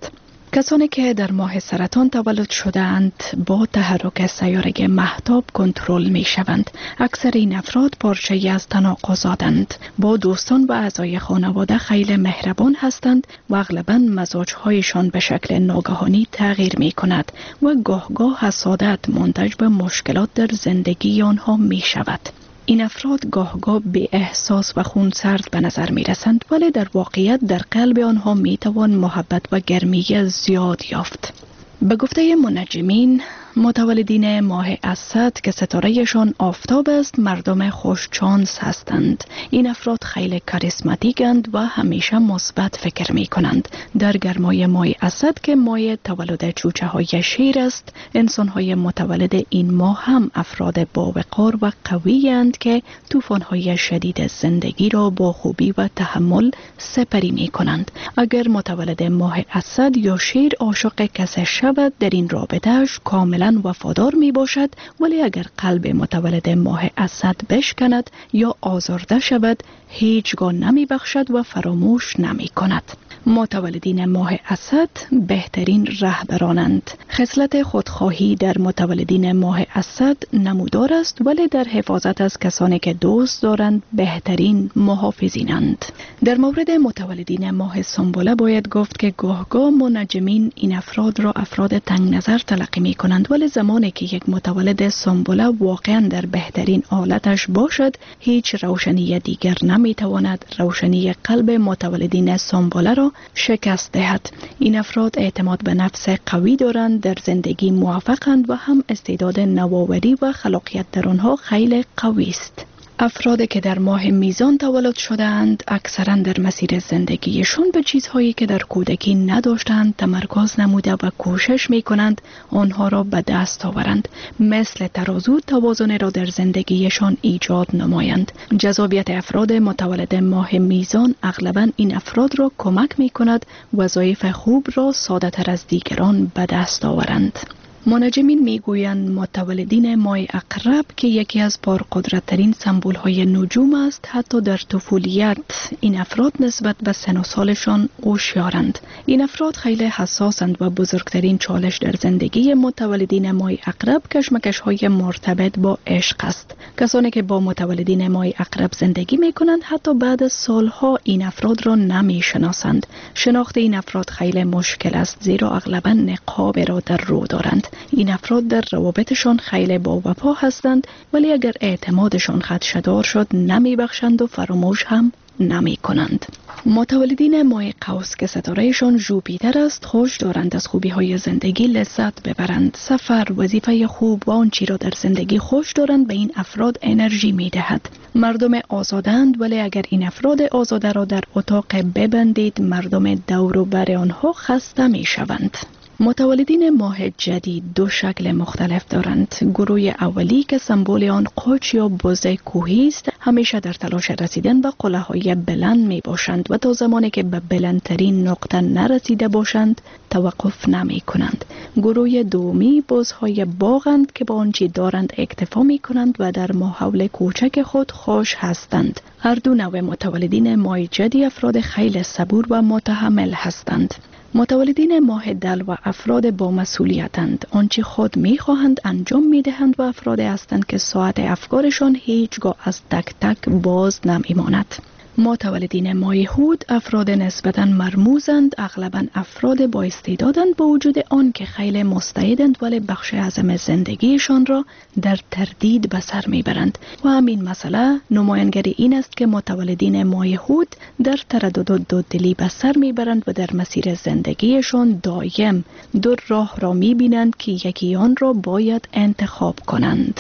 S18: کسانی که در ماه سرطان تولد شده‌اند با تحرک سیاره مهتاب کنترل می شوند. اکثر این افراد پارچه‌ای از تناقضاتند. با دوستان و اعضای خانواده خیلی مهربان هستند و اغلباً مزاج‌هایشان به شکل ناگهانی تغییر می کند و گاه گاه حسادت منتج به مشکلات در زندگی آنها می شود. این افراد گاه گاه بی احساس و خونسرد به نظر می رسند، ولی در واقعیت در قلب آنها می توان محبت و گرمی زیاد یافت. به گفته منجمین، متولدین ماه اسد که ستارهشان آفتاب است مردم خوشچانس هستند. این افراد خیلی کاریسماتیکند و همیشه مثبت فکر می کنند. در گرمای ماه اسد که ماه تولد چوچه های شیر است، انسان های متولد این ماه هم افراد با وقار و قوی اند که طوفان های شدید زندگی را با خوبی و تحمل سپری می کنند. اگر متولد ماه اسد یا شیر عاشق کسی شود، در این رابطهش کاملا وفادار می باشد، ولی اگر قلب متولد ماه اسد بشکند یا آزرده شود، هیچگاه نمی بخشد و فراموش نمی کند. متولدین ماه اسد بهترین رهبرانند. خصلت خودخواهی در متولدین ماه اسد نمودار است، ولی در حفاظت از کسانی که دوست دارند بهترین محافظینند. در مورد متولدین ماه سنبله باید گفت که گاهگاه منجمین این افراد را افراد تنگ نظر تلقی می کنند، ولی زمانی که یک متولد سنبله واقعا در بهترین حالتش باشد، هیچ روشنی دیگر نمی تواند روشنی قلب متولدین سنبله را شکست دهد. این افراد اعتماد به نفس قوی دارند، در زندگی موفقند و هم استعداد نوآوری و خلاقیت در آنها خیلی قوی است. افرادی که در ماه میزان تولد شده‌اند اکثراً در مسیر زندگیشون به چیزهایی که در کودکی نداشتند تمرکز نموده و کوشش می‌کنند آنها را به دست آورند. مثل ترازو توازن را در زندگیشان ایجاد نمایند. جذابیت افراد متولد ماه میزان اغلباً این افراد را کمک می‌کند وظایف خوب را ساده‌تر از دیگران به دست آورند. منجمین میگویند متولدین ماه عقرب که یکی از پرقدرت‌ترین سمبول‌های نجوم است، حتی در طفولیت این افراد نسبت به سن و سالشان هوشیارند. این افراد خیلی حساسند و بزرگترین چالش در زندگی متولدین ماه عقرب کشمکش‌های مرتبط با عشق است. کسانی که با متولدین ماه عقرب زندگی می‌کنند حتی بعد از سالها این افراد را نمی‌شناسند. شناخت این افراد خیلی مشکل است، زیرا اغلباً نقاب را در رو دارند. این افراد در روابطشان خیلی با وفا هستند، ولی اگر اعتمادشان خدشه‌دار شد نمی بخشند و فراموش هم نمی کنند. متولدین ماه قوس که ستارهشان ژوپیتر است خوش دارند از خوبی های زندگی لذت ببرند. سفر، وظیفه خوب و آنچه را در زندگی خوش دارند به این افراد انرژی می دهد. مردم آزادند، ولی اگر این افراد آزاده را در اتاق ببندید مردم دور و بر آنها خسته می شوند. متولدین ماه جدید دو شکل مختلف دارند. گروه اولی که سمبول آن قوچ یا بز کوهی است همیشه در تلاش رسیدن به قله‌های بلند می باشند و تا زمانی که به بلندترین نقطه نرسیده باشند توقف نمی کنند. گروه دومی بزهای باغند که با آنچه دارند اکتفا می کنند و در ماحول کوچک خود خوش هستند. هر دو نوع متولدین ماه جدید افراد خیلی صبور و متحمل هستند. متولدین ماه دلو و افراد با مسئولیتند. آنچه خود می‌خواهند انجام می‌دهند و افراد هستند که ساعت افکارشان هیچگاه از تک تک باز نمی‌ماند. متولدین ماه هود افراد نسبتاً مرموزند، اغلباً افراد با استعدادند با وجود آن که خیلی مستعدند، ولی بخش اعظم زندگیشان را در تردید به سر میبرند و همین مسئله نمایانگر این است که متولدین ماه هود در تردد و دوددلی به سر میبرند و در مسیر زندگیشان دایم دو راه را میبینند که یکی آن را باید انتخاب کنند.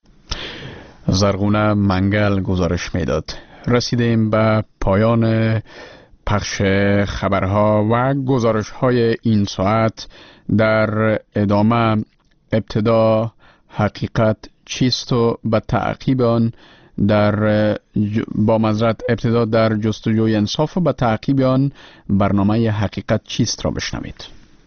S1: زرغونه منگل گزارش میداد. رسیدیم به پایان پخش خبرها و گزارش‌های این ساعت. در ادامه ابتدا حقیقت چیست و به تعقیب آن در با معذرت ابتدا در جستجوی انصاف و به تعقیب آن برنامه حقیقت چیست را بشنوید.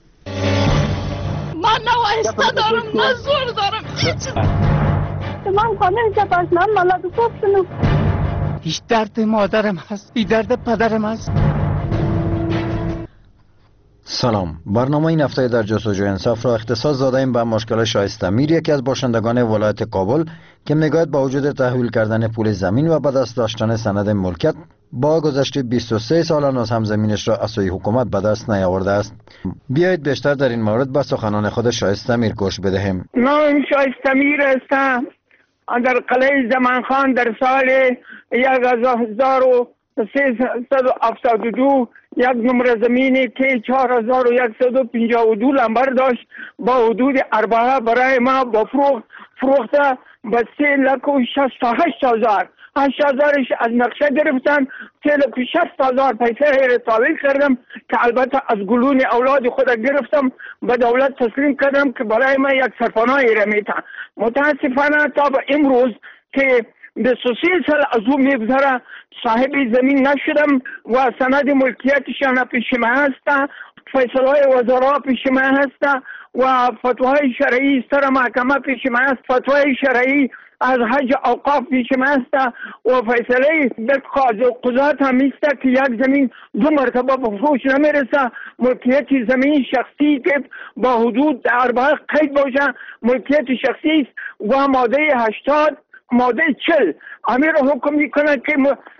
S19: من نوایسته دارم، من زور دارم.
S20: من خانه جباش من ملاد گفتنو
S12: هیچ درد مادرم هست، این درد پدرم هست.
S4: سلام. برنامه این هفته در جستجوی انصاف را اختصاص دادیم به مشکل شایسته میر، یکی از باشندگان ولایت کابل که میگوید با وجود تحویل کردن پول زمین و به دست داشتن سند ملکیت با گذشت بیست و سه سال هنوز هم زمینش را از سوی حکومت به دست نیاورده است. بیایید بیشتر در این مورد به سخنان خود شایسته میر گوش بدهیم.
S21: نام شایسته میر است. در قلعه زمانخان در سال هزار و سیصد و هفتاد و دو یک نمره زمینی که چهار هزار و صد و پنجاه و دو لمبر داشت با حدود اربعه برای ما با فروخت فروخته به سه لک و شست و هشت هزار هشت هزارش از نقشه گرفتن، سه لک و شست هزار پیسه را تحویل کردم که البته از گلون اولاد خود گرفتم به دولت تسلیم کردم که برای ما یک سرپناهی را میتن. متاسفانه تا به امروز که بیست و سه سال از او میگذره صاحب زمین نشدم و سند ملکیتشان پیش ما هست، فیصله های وزرا پیش ما هست و فتوای شرعی سر محکمه پیش ما هست، فتوای شرعی از حج اوقاف پیش ما هست و فیصله در قاضی و قضات هم است که یک زمین دو مرتبه به فروش نمیرسه. ملکیت زمین شخصی که با حدود اربعه قید باشه ملکیت شخصی است و ماده هشتاد ماده چل امیر حکم میکنه که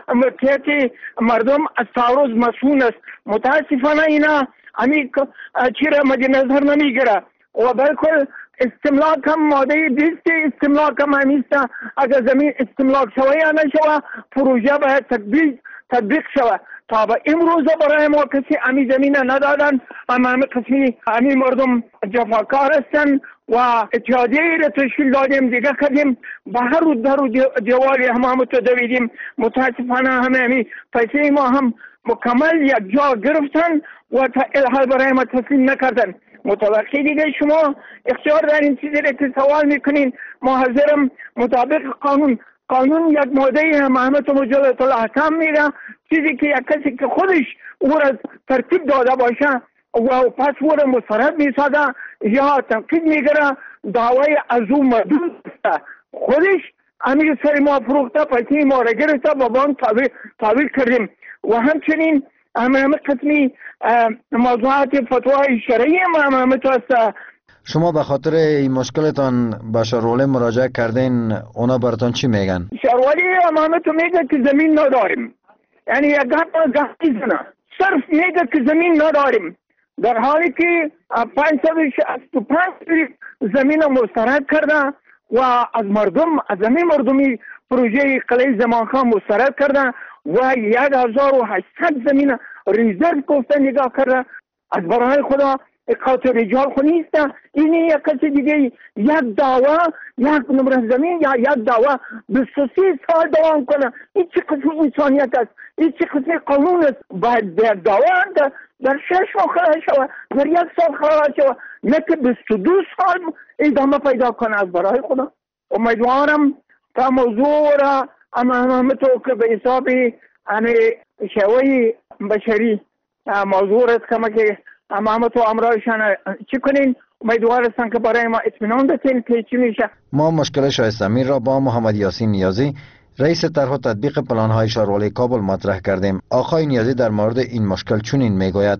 S21: ملکیت مردم از تعرض مسئول است. متاسفانه اینا امیر چیره مد نظر نمیگیره و بلکل استملاک هم ماده بیست استملاک هم همیسته. اگر زمین استملاک شوه یا نشوه پروژه باید تطبیق تطبیق شوه. تا به امروز برای ما کسی امی زمین ندادن، اما همه قسمی امی مردم جفاکار هستن و اتحادیه را تشکیل دادیم دیگه کردیم به هر رو در رو دیوالی همه تو دویدیم. متاسفانه همه همی پیسه ما هم مکمل یک جا گرفتن و تا الحال برای ما تسلیم نکردن. متوقع دیگه شما اختیار دارین چیزی را که سوال میکنین. ما حاضرم مطابق قانون قانون یک ماده محمد مجلد الاحکام میره، چیزی که یک کسی که خودش او را ترتیب داده باشه و پس او را مسترد میساده یا تنقید میگره دعوی از او مردود است. خودش امیر سر ما فروخته پیسه ما را گرفته و بانک تحویل کردیم و همچنین همه همه قسمی موضوعات فتوای شرعی هم همه تو است.
S4: شما به خاطر این مشکلتان به شاروالی مراجعه کردین، اونا براتون چی میگن؟
S21: شاروالی همه تو میگه که زمین نداریم، یعنی یک گپ گپ میزنه، صرف میگه که زمین نداریم، در حالی که پانصد و شصت و پنج زمین مسترد کرده و از مردم از زمین مردمی پروژه قلعه زمانخان مسترد کرده و یک هزار و هشتصد زمین ریزرو گفته نگاه کرده. از برای خدا اقاط رجال خو نیست. این یک کسی دیگه یک دعوا یک نمره زمین یا یک دعوا بیست و سه سال دوام کنه، این چه قسم انسانیت است؟ این چه قسم قانون است؟ باید در دعوا در شش ماه خلاص شود، در یک سال خلاص شود، نه که بیست و دو سال ادامه پیدا کنه. از برای خدا امیدوارم تا موضوع را اما همه تو که به حساب همه شوی بشری موضوع است که اما همه تو امرایشان چی کنین. امیدوار هستم که برای ما اطمینان بتین که چی میشه.
S4: ما مشکل شایسته میر را با محمد یاسین نیازی رئیس طرح و تطبیق پلان‌های شاروالی کابل مطرح کردیم. آقای نیازی در مورد این مشکل چنین میگوید: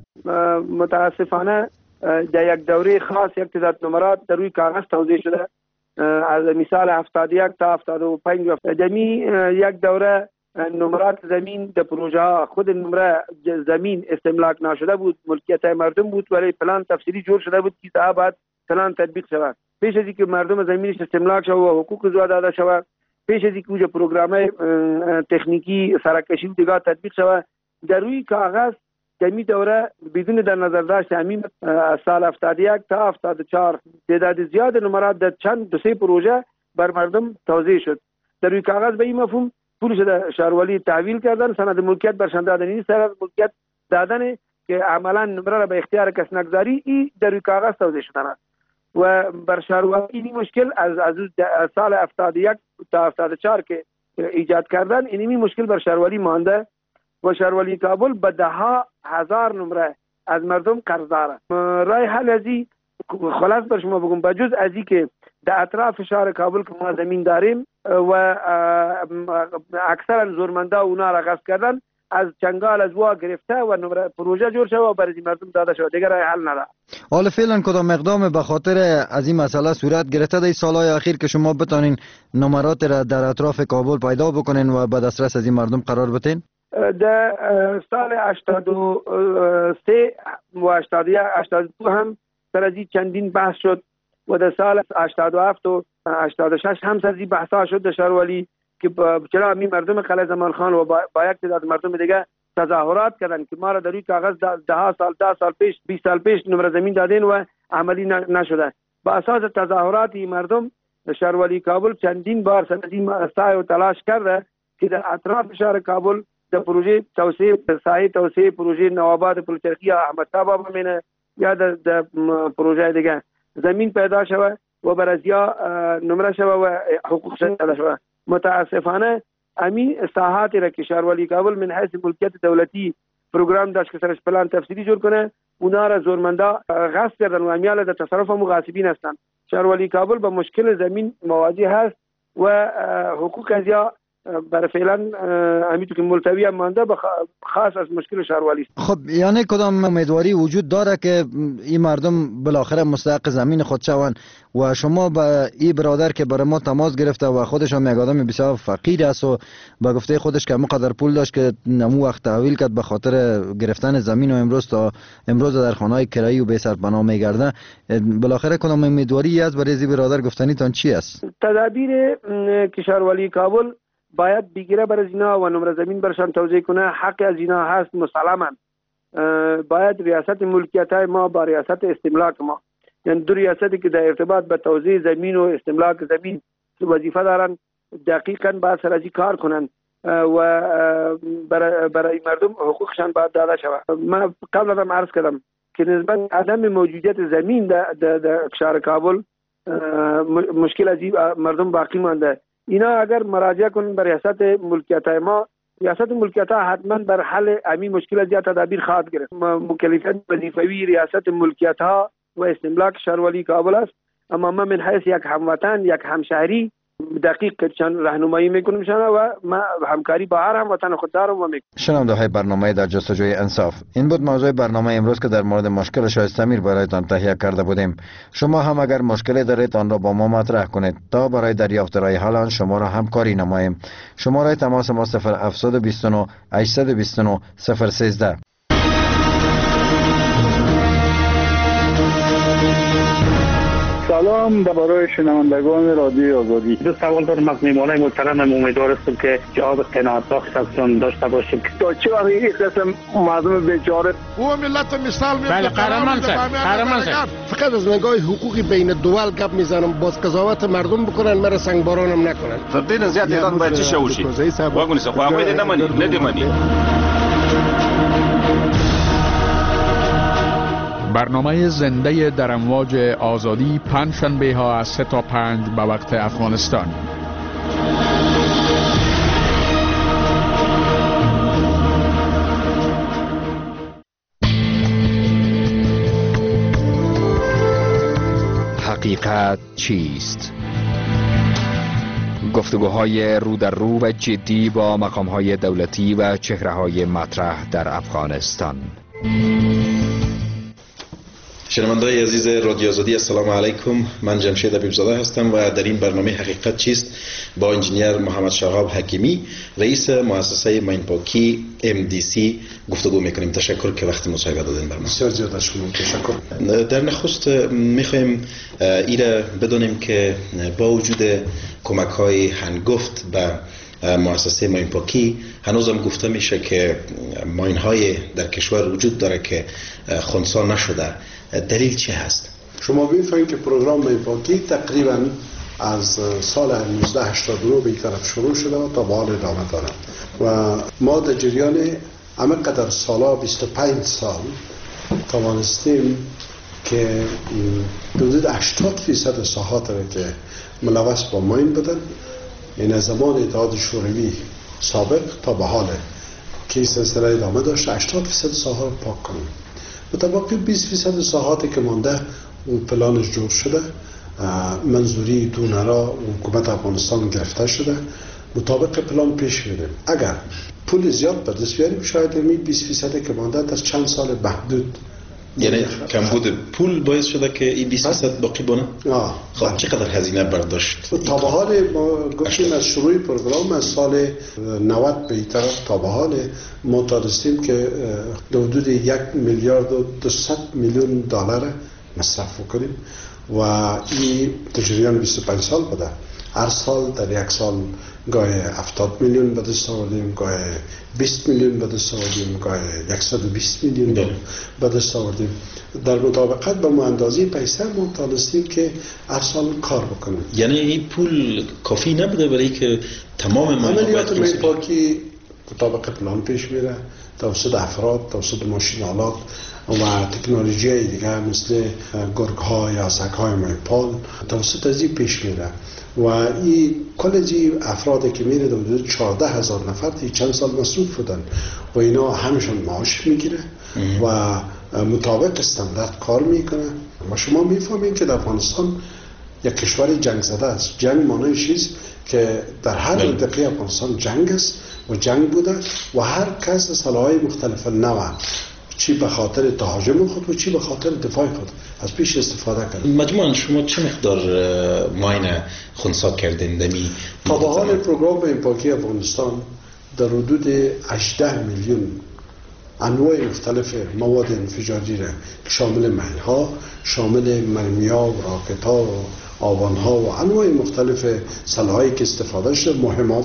S22: متاسفانه در یک دوره خاص یک تعداد نمرات در روی کاغذ توزیع شده، از مثال هفتاد و یک تا هفتاد و پنج دمی یک دوره نمرات زمین در پروژه خود نمره زمین استملاک نشده بود، ملکیت مردم بود، ولی پلان تفصیلی جور شده بود که تا بعد پلان تطبیق شود. پیش از اینکه مردم زمینش استملاک شود و حقوق زو داده شود، پیش از اینکه اونجا پروگرام تکنیکی سرکشی و دیگه تطبیق شود، در روی کاغذ دمی دوره بدون در نظر داشت همین از سال هفتاد و یک تا هفتاد و چهار تعداد زیاد نمرات در چند دو سه پروژه بر مردم توزیع شد. در روی کاغذ به این مفهوم پولش در شاروالی تحویل کردن، سند ملکیت برشان دادن، این سند ملکیت دادن که عملا نمره را به اختیار کس نگذاری ای در روی کاغذ توزیع شدن است و بر شاروالی این مشکل از از سال هفتاد و یک تا هفتاد و چهار که ایجاد کردن، این مشکل بر شاروالی مانده و شاروالی کابل به ده ها هزار نمره از مردم قرضدار است. رای حل ازی خلاص بر شما بگم، بجز ازی که در اطراف شهر کابل که ما زمین داریم و اکثرا زورمنده اونا را غصب کردن، از چنگال از وا گرفته و نمره پروژه جور شده و برای مردم داده شده، دیگر راه حل نداره.
S4: حالا فعلا کدام اقدام به خاطر از این مسئله صورت گرفته در سالهای اخیر که شما بتانین نمرات را در اطراف کابل پیدا بکنین و به دسترس از این مردم قرار بدین؟
S22: در سال هشتاد و سه و هشتاد و یک هشتاد و دو هم سر از این چندین بحث شد و در سال هشتاد و هفت و هشتاد و شش هم سر از این بحث شد در شهرولی که چرا همین مردم قلعه زمان خان و با, با یک تعداد مردم دیگه تظاهرات کردن که ما را در روی کاغذ ده سال ده سال پیش بیست سال پیش نمره زمین دادین و عملی نشده. با اساس تظاهرات این مردم شهرولی کابل چندین بار سر از این سعی و تلاش کرده که در اطراف شهر کابل در پروژه توسعه ساحه توسعه پروژه نوآباد پلچرخی احمد شاه مینه یا در, در پروژه دیگه زمین پیدا شوه و برازیا نمره شوه و حقوق شده شوه. متاسفانه امی ساحاتی را که شهرولی کابل من حیث ملکیت دولتی پروگرام داشت که سرش پلان تفصیلی جور کنه، اونا را زورمندا غصب کردن و امیال در تصرف مغاصبین هستند. شهرولی کابل با مشکل زمین مواجه هست و حقوق ازیا برای فعلا امیتو که ملتوی هم مانده خاص از مشکل شهرولی.
S4: خب یعنی کدام امیدواری وجود داره که این مردم بالاخره مستحق زمین خود شوند و شما با این برادر که برای ما تماس گرفته و خودش هم یک آدم بسیار فقیر است و با گفته خودش که مقدر پول داشت که نمو وقت تحویل کرد به خاطر گرفتن زمین و امروز تا امروز در خانه‌های کرایی و بی سرپناه میگرده، بالاخره کدام امیدواری است برای این برادر گفتنی تان چی است؟
S22: تدابیر که شهرولی کابل باید بگیره برای اینا و نمره زمین برشان توزیع کنه، حق از اینا هست مسلما. باید ریاست ملکیت های ما با ریاست استملاک ما، یعنی دو ریاستی که در ارتباط به توزیع زمین و استملاک زمین وظیفه دارن دقیقاً باید سرازی کار کنن و برای, برای مردم حقوقشان باید داده شود. من قبل هم عرض کردم که نسبت عدم موجودیت زمین در شهر کابل مشکل از مردم باقی مانده. اینا اگر مراجعه کنن به ریاست ملکیت های ما، ریاست ملکیت ها حتما بر حل امی مشکل از تدابیر خواهد گرفت. مکلفیت وظیفوی ریاست ملکیت ها و استملاک شهرولی کابل است، اما من من حیث یک هموطن یک همشهری دقیق چند راهنمایی میکنم شما و ما همکاری با هر هموطن خود دارم و میکنم.
S4: شنونده های برنامه در جستجوی انصاف، این بود موضوع برنامه امروز که در مورد مشکل شایسته میر برایتان تهیه کرده بودیم. شما هم اگر مشکلی دارید آن را با ما مطرح کنید تا برای دریافت رای حل آن شما را همکاری نماییم. شماره تماس ما صفر هفت دو نه هشت دو نه صفر یک سه.
S7: سلام برای شنوندگان رادیو آزادی. دو سوال دارم از میهمانای محترم، امیدوار هستم که جواب قناعت بخش ازشان داشته باشیم.
S22: تا چه وقت این قسم مردم بیچاره
S8: او ملت مثال میاد.
S7: بله قهرمان صاحب، قهرمان صاحب.
S8: فقط از نگاه حقوقی بین دول گپ میزنم، باز قضاوت مردم بکنن، مرا سنگبارانم نکنن.
S23: فردین زیاد دیدن باید چی شوشی؟ واگونی سه خو هغوی دې نه مني نه دې مني.
S1: برنامه زنده در امواج آزادی پنج شنبه ها از سه تا پنج به وقت افغانستان.
S24: حقیقت چیست؟ گفتگوهای رو در رو و جدی با مقامهای دولتی و چهره‌های مطرح در افغانستان.
S25: شنونده‌های عزیز رادیو آزادی، السلام علیکم. من جمشید حبیبزاده هستم و در این برنامه حقیقت چیست با انجینیر محمد شهاب حکیمی، رئیس مؤسسه ماینپاکی ام دی سی گفتگو میکنیم. تشکر که وقت مصاحبه دادین برام.
S8: بسیار زیاد از شما تشکر.
S25: در نخست میخوایم ایره بدونیم که با وجود کمک‌های هنگفت به مؤسسه ماینپاکی هنوزم گفته میشه که ماین‌های در کشور وجود داره که خنثی نشده. دلیل چه هست؟
S8: شما می‌فهمید که پروگرام ماینپاکی تقریبا از سال نوزده هشتاد و نه به این طرف شروع شده و تا به حال ادامه داره و ما در جریان همه قدر سالا بیست و پنج سال توانستیم که حدود هشتاد فیصد ساحات را که ملوث با ماین بدن، این از زمان اتحاد شوروی سابق تا به حال که این سلسله ادامه داشت، هشتاد فیصد ساحات رو پاک کنیم. متبقی بیست فیصد ساحاتی که مانده اون پلانش جور شده، منظوری دونرا حکومت افغانستان گرفته شده، مطابق پلان پیش میریم. اگر پول زیاد به دست بیاریم، شاید می بیست فیصد که مانده در چند سال محدود.
S25: یعنی کمبود پول باعث شده که این بیست فیصد باقی بونه؟ خب چقدر هزینه برداشت؟
S8: تا به حال ما گفتیم از شروع پروگرام از سال نود به این طرف تا به حال ما تانستیم که حدود یک میلیارد و دویست میلیون دلار مصرف کنیم و این تجریان بیست و پنج سال بوده. هر سال در یک سال گاه هفتاد میلیون به دست آوردیم، گاه بیست میلیون به دست آوردیم، گاه صد و بیست میلیون به دست آوردیم. در مطابقت با اندازه پیسه ما تانستیم که هر سال کار بکنیم.
S25: یعنی این پول کافی نبوده برای که تمام
S8: عملیات میپاکی مطابق پلان پیش میره، توسط افراد، توسط ماشین آلات و تکنولوژی دیگه مثل گرگ ها یا سگ های میپال توسط ازی پیش میره و این کل ازی افرادی که میره حدود چهارده هزار نفر تی چند سال مصروف بودن و اینا همشون معاش میگیره و مطابق استاندارد کار میکنه. و شما میفهمین که در افغانستان یک کشور جنگ زده است. جنگ معنی چیز که در هر منطقه افغانستان جنگ است و جنگ بوده و هر کس سلاح‌های مختلف نوع، چی به خاطر تهاجم خود و چی به خاطر دفاع خود از پیش استفاده کرد.
S25: مجموعاً شما چه مقدار معاینه خنثی کردین دمی؟
S8: تا به حال پروگرام اینپاکی افغانستان در حدود هجده میلیون انواع مختلف مواد انفجاری را که شامل مین‌ها، شامل مرمی‌ها و راکت‌ها و آوان‌ها و انواع مختلف سلاحایی که استفاده شده، مهمات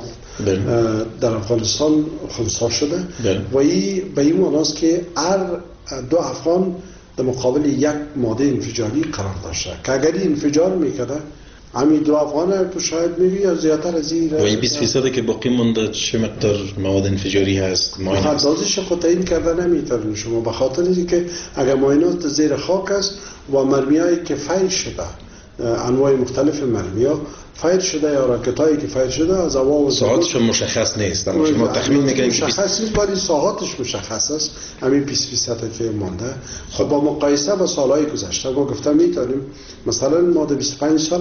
S8: در افغانستان خنثی شده و این به این معنی است که هر دو افغان در مقابل یک ماده انفجاری قرار داشته که اگر این انفجار میکرده همین دو افغان تو شاید میگی یا زیادتر از این.
S25: و این بیست فیصد که باقی مونده چه مقدار مواد انفجاری هست؟
S8: اندازش خود تعیین کرده نمیتونید شما، به خاطر اینکه اگر معاینات زیر خاک است و مرمیایی که فیر شده، انواع مختلف مرمیا فایر شده یا راکتایی که فایر شده از هوا و
S25: ساعتش مشخص نیست، اما شما تخمین میگین که
S8: مشخص نیست ولی ساعتش مشخص است، همین بیست فیصد که مونده. خب با مقایسه با سالهای گذشته ما گفتم میتونیم مثلا ما در بیست و پنج سال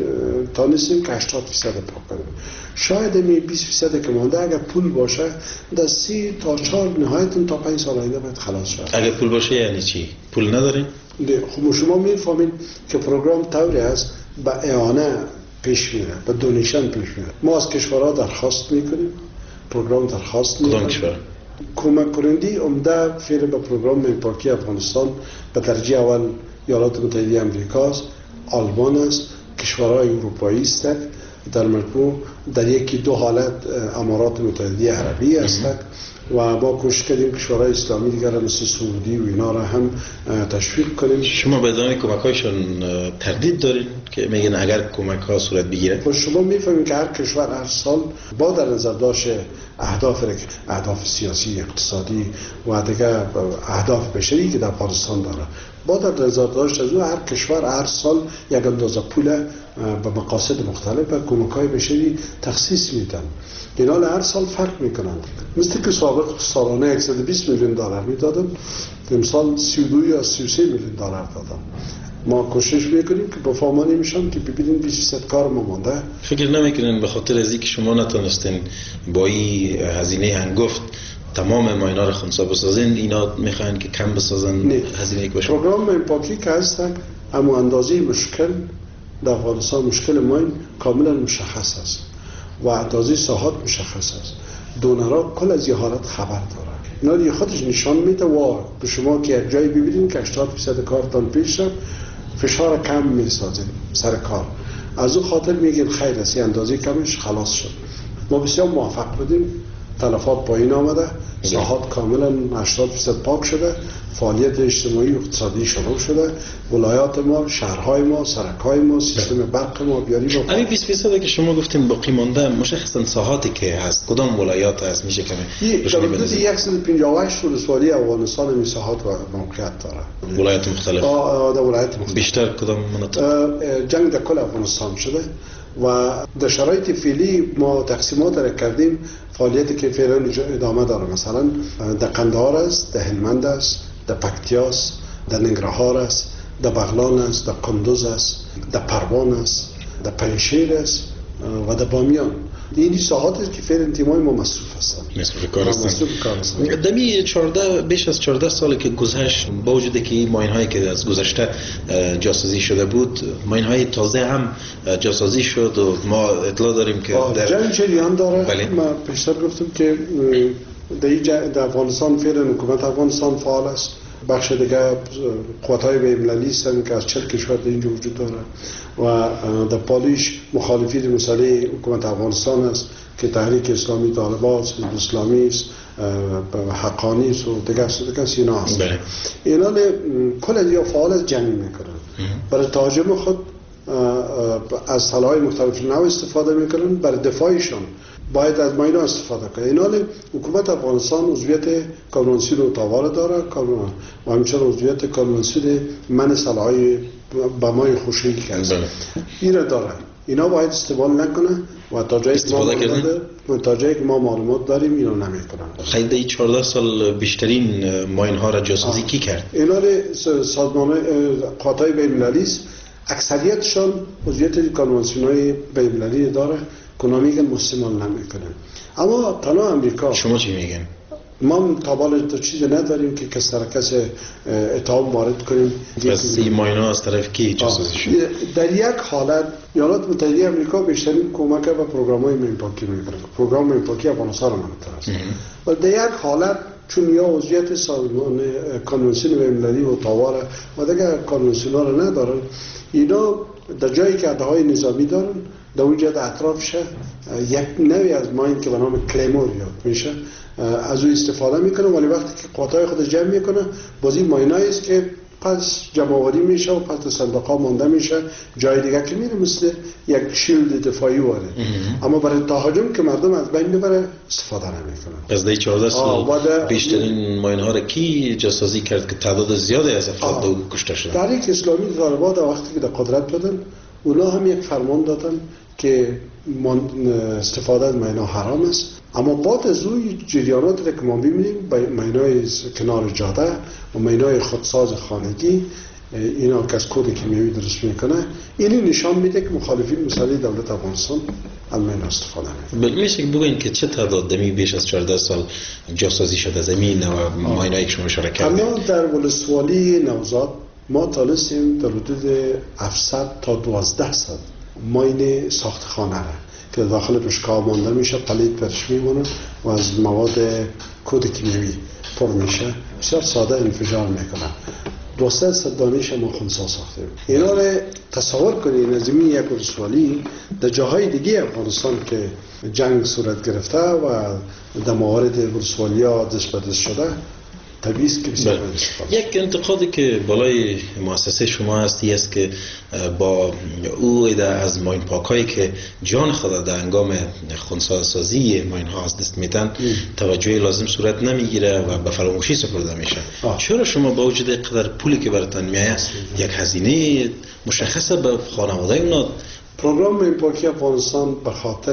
S8: تانستیم که هشتاد فیصد پاک کنیم. شاید می بیست فیصد که مونده اگر پول باشه در سی تا چهار نهایتاً تا پنج سال آینده باید خلاص شه.
S25: اگر پول باشه یعنی چی؟ پول نداریم؟
S8: خب شما میفهمین که پروگرام طوری است با اعانه پیش میره، با دونیشن پیش میره. ما از کشورها درخواست میکنیم، پروگرام درخواست میکنیم.
S25: کدام کشور؟
S8: کمک کنندی عمده فعلا به پروگرام اینپاکی افغانستان به درجه اول ایالات متحده آمریکا است، آلمان است، کشورهای اروپایی است. در مجموع در یکی دو حالت امارات متحده عربی هستند و ما کوشش کردیم کشورهای اسلامی دیگر مثل سعودی و اینا را هم تشویق کنیم.
S25: شما به ادامه کمک‌هایشون تردید دارین که میگن اگر کمک‌ها صورت بگیره؟
S8: خب شما میفهمید که هر کشور هر سال با در نظر داشت اهداف اهداف سیاسی، اقتصادی و دیگر اهداف بشری که در پاکستان داره، با در نظر داشت از او هر کشور هر سال یک اندازه پول به مقاصد مختلف و کمک‌های بشری تخصیص میدن. اینا هر سال فرق میکنند. مثل که سابق سالانه صد و بیست میلیون دلار میدادن، امسال سی و دو یا سی و سه میلیون دلار دادن. ما کوشش میکنیم که با فهمانی میشن که ببینیم بیست فیصد کار ما مونده.
S25: فکر نمیکنین به خاطر از اینکه شما نتونستین با این هزینه هنگفت تمام معاینات را خنثی بسازین، اینا میخواین که کم بسازن هزینه یک باشه؟
S8: پروگرام اینپاکی که هستن اما اندازه مشکل در افغانستان مشکل ما کاملا مشخص است و اندازه ساحات مشخص است. دونرها کل از این حالت خبر داره. اینا دیگه خودش نشان میده و به شما که یک جایی ببینید که هشتاد فیصد کارتان پیش رفت، فشار کم میسازید سر کار. از اون خاطر میگیم خیر است، اندازه کمش خلاص شد. ما بسیار موفق بودیم، تلفات پایین آمده، ساحات کاملا هشتاد فیصد پاک شده، فعالیت اجتماعی و اقتصادی شروع شده، ولایات ما، شهرهای ما، سرک‌های ما، سیستم برق ما بیاری ما.
S25: همین بیست فیصد که شما گفتین باقی مانده، مشخصاً ساحاتی که هست کدام ولایات هست میشه کمی
S8: روشنی بدید؟ صد و پنجاه و هشت ولسوالی افغانستان می ساحات و موقعیت داره.
S25: ولایت مختلف.
S8: آه در ولایت مختلف.
S25: بیشتر کدام مناطق؟
S8: جنگ در کل افغانستان شده و در شرایط فعلی ما تقسیمات را کردیم. فعالیتی که فعلا ادامه داره مثلا در قندهار است، در هلمند است، در پکتیا است، در ننگرهار است، در بغلان است، در کندوز است، در پروان است، در پنجشیر است و در بامیان. این ساعاتی که فعلا تیمای ما مصروف هستن
S25: مصروف کار هستن دمی چهارده بیش از چهارده سال که گذشت با وجود که این ماین هایی که از گذشته جاسازی شده بود ماین های تازه هم جاسازی شد و ما اطلاع داریم که
S8: در جنگ جریان داره. بله. ما پیشتر گفتم که در افغانستان فعلا حکومت افغانستان فعال است. بخش دیگه قوت‌های بین‌المللی هستند که از چهل کشور در اینجا وجود داره و در پالیش مخالفین مسئله حکومت افغانستان است که تحریک اسلامی طالبان است، اسلامی است، حقانی است و دیگه است دیگه سینا است. اینا کل از یا فعال از جنگ میکنن برای تهاجم خود از سلاح‌های مختلف نوع استفاده میکنن. برای دفاعشان باید از ماینا استفاده کنه. اینا حکومت افغانستان عضویت کنوانسیون اوتاوا داره و همچنین عضویت کنوانسیون من سلاح‌های بمای خوشی کرده اینا داره. اینا باید استفاده نکنه و تا جایی که ما تا جایی که ما معلومات داریم اینا نمیکنن.
S25: خیلی این چهارده سال بیشترین ماین ها را جاسازی کی کرد؟
S8: اینا سازمان قوت‌های بین‌المللی است. اکثریتشان عضویت کنوانسیون‌های بین‌المللی داره که میگن مسلمان نمیکنن. اما تنها امریکا.
S25: شما چی میگن؟
S8: ما تابال تو چیز نداریم که کس در کس اتهام وارد کنیم.
S25: پس این ماینا از طرف کی جاسازی شد؟
S8: در یک حالت ایالات متحده آمریکا بیشترین کمک به پروگرام‌های مینپاکی میکنه. پروگرام مینپاکی افغانستان منطقه است. و در یک حالت چون یا عضویت سازمان کنوانسیون بین‌المللی و تاوار و دیگر کنوانسیون‌ها را ندارن، اینا در جایی که ادعای نظامی دارن در اونجا در اطرافش یک نوعی از ماین که به نام کلیمور یاد میشه از او استفاده میکنه. ولی وقتی که قوتای خود جمع میکنه باز این ماینایی است که پس جمع آوری میشه و پس صندوق‌ها مانده میشه جای دیگه که میره مثل یک شیلد دفاعی وارد. اما برای تهاجم که مردم از بین ببره استفاده نمیکنن.
S25: از دی چهارده سال بیشترین ماین ها را کی جاسازی کرد که تعداد زیادی از افراد کشته شدن؟ تحریک اسلامی طالبان وقتی که در قدرت بودن اونا هم یک فرمان دادن که استفاده از ماینا حرام است. اما بعد از اون جریانات که ما می‌بینیم ماینای کنار جاده و ماینای خودساز خانگی اینا که از کد کیمیایی درست میکنه این نشان میده که مخالفین مسئله دولت افغانستان از ماینا استفاده میکنه. میشه بگین که چه تعداد دمی بیش از چهارده سال جاسازی شده زمین و ماینایی که شما اشاره کردید؟
S8: اما در ولسوالی نوزاد ما تالسیم در حدود هفتصد تا دوازده صد ماین ساختخانه را که داخل پشکا مانده میشه پلیت پرش میمونه و از مواد کد کیمیایی پر میشه بسیار ساده انفجار میکنه. دوسته صد دانش ما خونسا ساخته. اینا را تصور کنید نظمی یک ولسوالی در جاهای دیگه افغانستان که جنگ صورت گرفته و در موارد ولسوالی ها دست به دست شده طبیعیست که بسیار
S25: یک انتقادی که بالای مؤسسه شما هستی است که با او ایده از ماین پاکایی که جان خود در انگام خونساسازی ماین ها از دست میدن توجه لازم صورت نمیگیره و به فراموشی سپرده میشه. چرا شما با وجود قدر پولی که براتون میایه یک هزینه مشخصه به خانواده اونا؟
S8: پروگرام ماین پاکی افغانستان به خاطر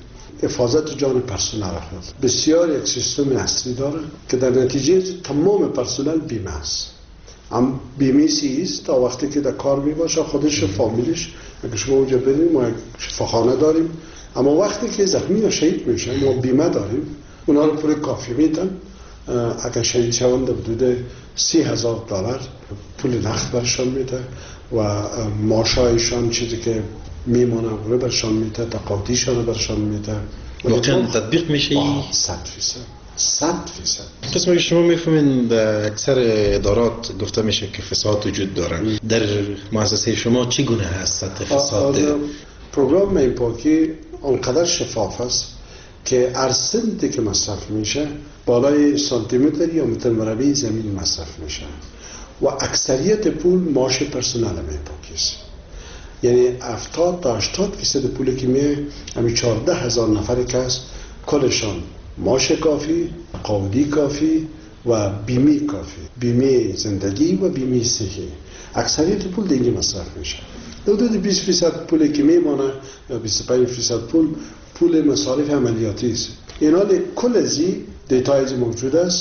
S8: حفاظت جان پرسنل خود بسیار یک سیستم اصلی داره که در نتیجه تمام پرسنل بیمه است. هم بیمه سی است تا وقتی که در کار می باشه خودش و فامیلش. اگه شما اونجا بریم ما یک شفاخانه داریم اما وقتی که زخمی یا شهید میشه ما بیمه داریم اونا رو پول کافی میدن. اگه شهید شوند حدود سی هزار دلار پول نقد برشان میده و معاشایشان چیزی که میمونه رو برشان میده تقاضیشان رو برشان میده.
S25: واقعا تطبیق میشه؟
S8: صد فیصد صد فیصد.
S25: قسمی که شما میفهمین در اکثر ادارات گفته میشه که فساد وجود داره. در مؤسسه شما چی گونه هست سطح فساد؟
S8: پروگرام ماین پاکی اونقدر شفاف است که هر سنتی که مصرف میشه بالای سانتی متر یا متر مربع زمین مصرف میشه و اکثریت پول معاش پرسنل ماین پاکی است. یعنی هفتاد تا هشتاد فیصد پولی که میه همین چهارده هزار نفر که هست کلشان معاش کافی، قاودی کافی و بیمه کافی، بیمه زندگی و بیمه صحی. اکثریت پول دیگه مصرف میشه. حدود بیست فیصد پولی که میمونه یا بیست و پنج فیصد پول پول مصارف عملیاتی است. اینا کل ازی دیتایز موجود است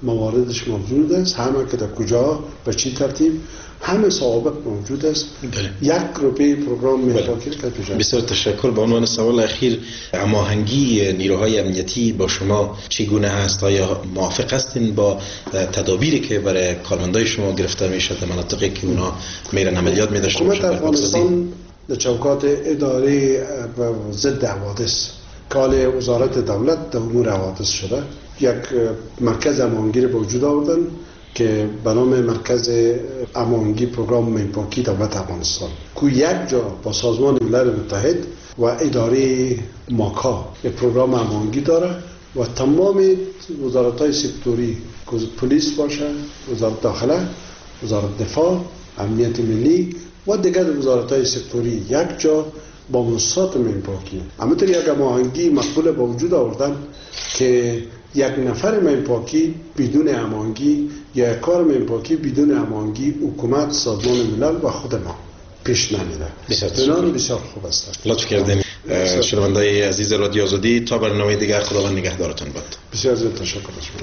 S8: مواردش موجود است، همه که در کجا به چی ترتیب، همه سوابق موجود است. بله. یک روپی پروگرام میپاکی بله.
S25: بسیار تشکر. به عنوان سوال اخیر، هماهنگی نیروهای امنیتی با شما چگونه هست؟ آیا موافق هستین با تدابیری که برای کارمندای شما گرفته میشه در مناطقی که اونا میرن عملیات میداشته باشن؟
S8: حکومت افغانستان در چوکات اداره ضد حوادث کال وزارت دولت در امور حوادث شده، یک مرکز امانگی به وجود آوردن که به نام مرکز امانگی پروگرام میپاکی دولت افغانستان که یک جا با سازمان ملل متحد و اداره ماکا یک پروگرام امانگی داره و تمام وزارت‌های سکتوری که پلیس باشه، وزارت داخله، وزارت دفاع، امنیت ملی و دیگر وزارت‌های سکتوری یک جا با منصات میپاکی همینطور یک هماهنگی مقبول به وجود آوردن که یک نفر میپاکی بدون هماهنگی یا یک کار میپاکی بدون هماهنگی حکومت، سازمان ملل و خود ما پیش نمیره. بسیار بسیار خوب است.
S25: لطف کردین. شنوندای عزیز رادیو آزادی، تا برنامه دیگر خداوند نگهدارتون باد.
S8: بسیار زیاد تشکر.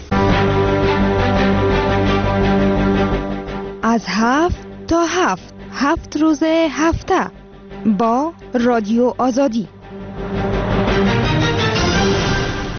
S5: از هفت تا هفت هفت روز هفته با رادیو آزادی.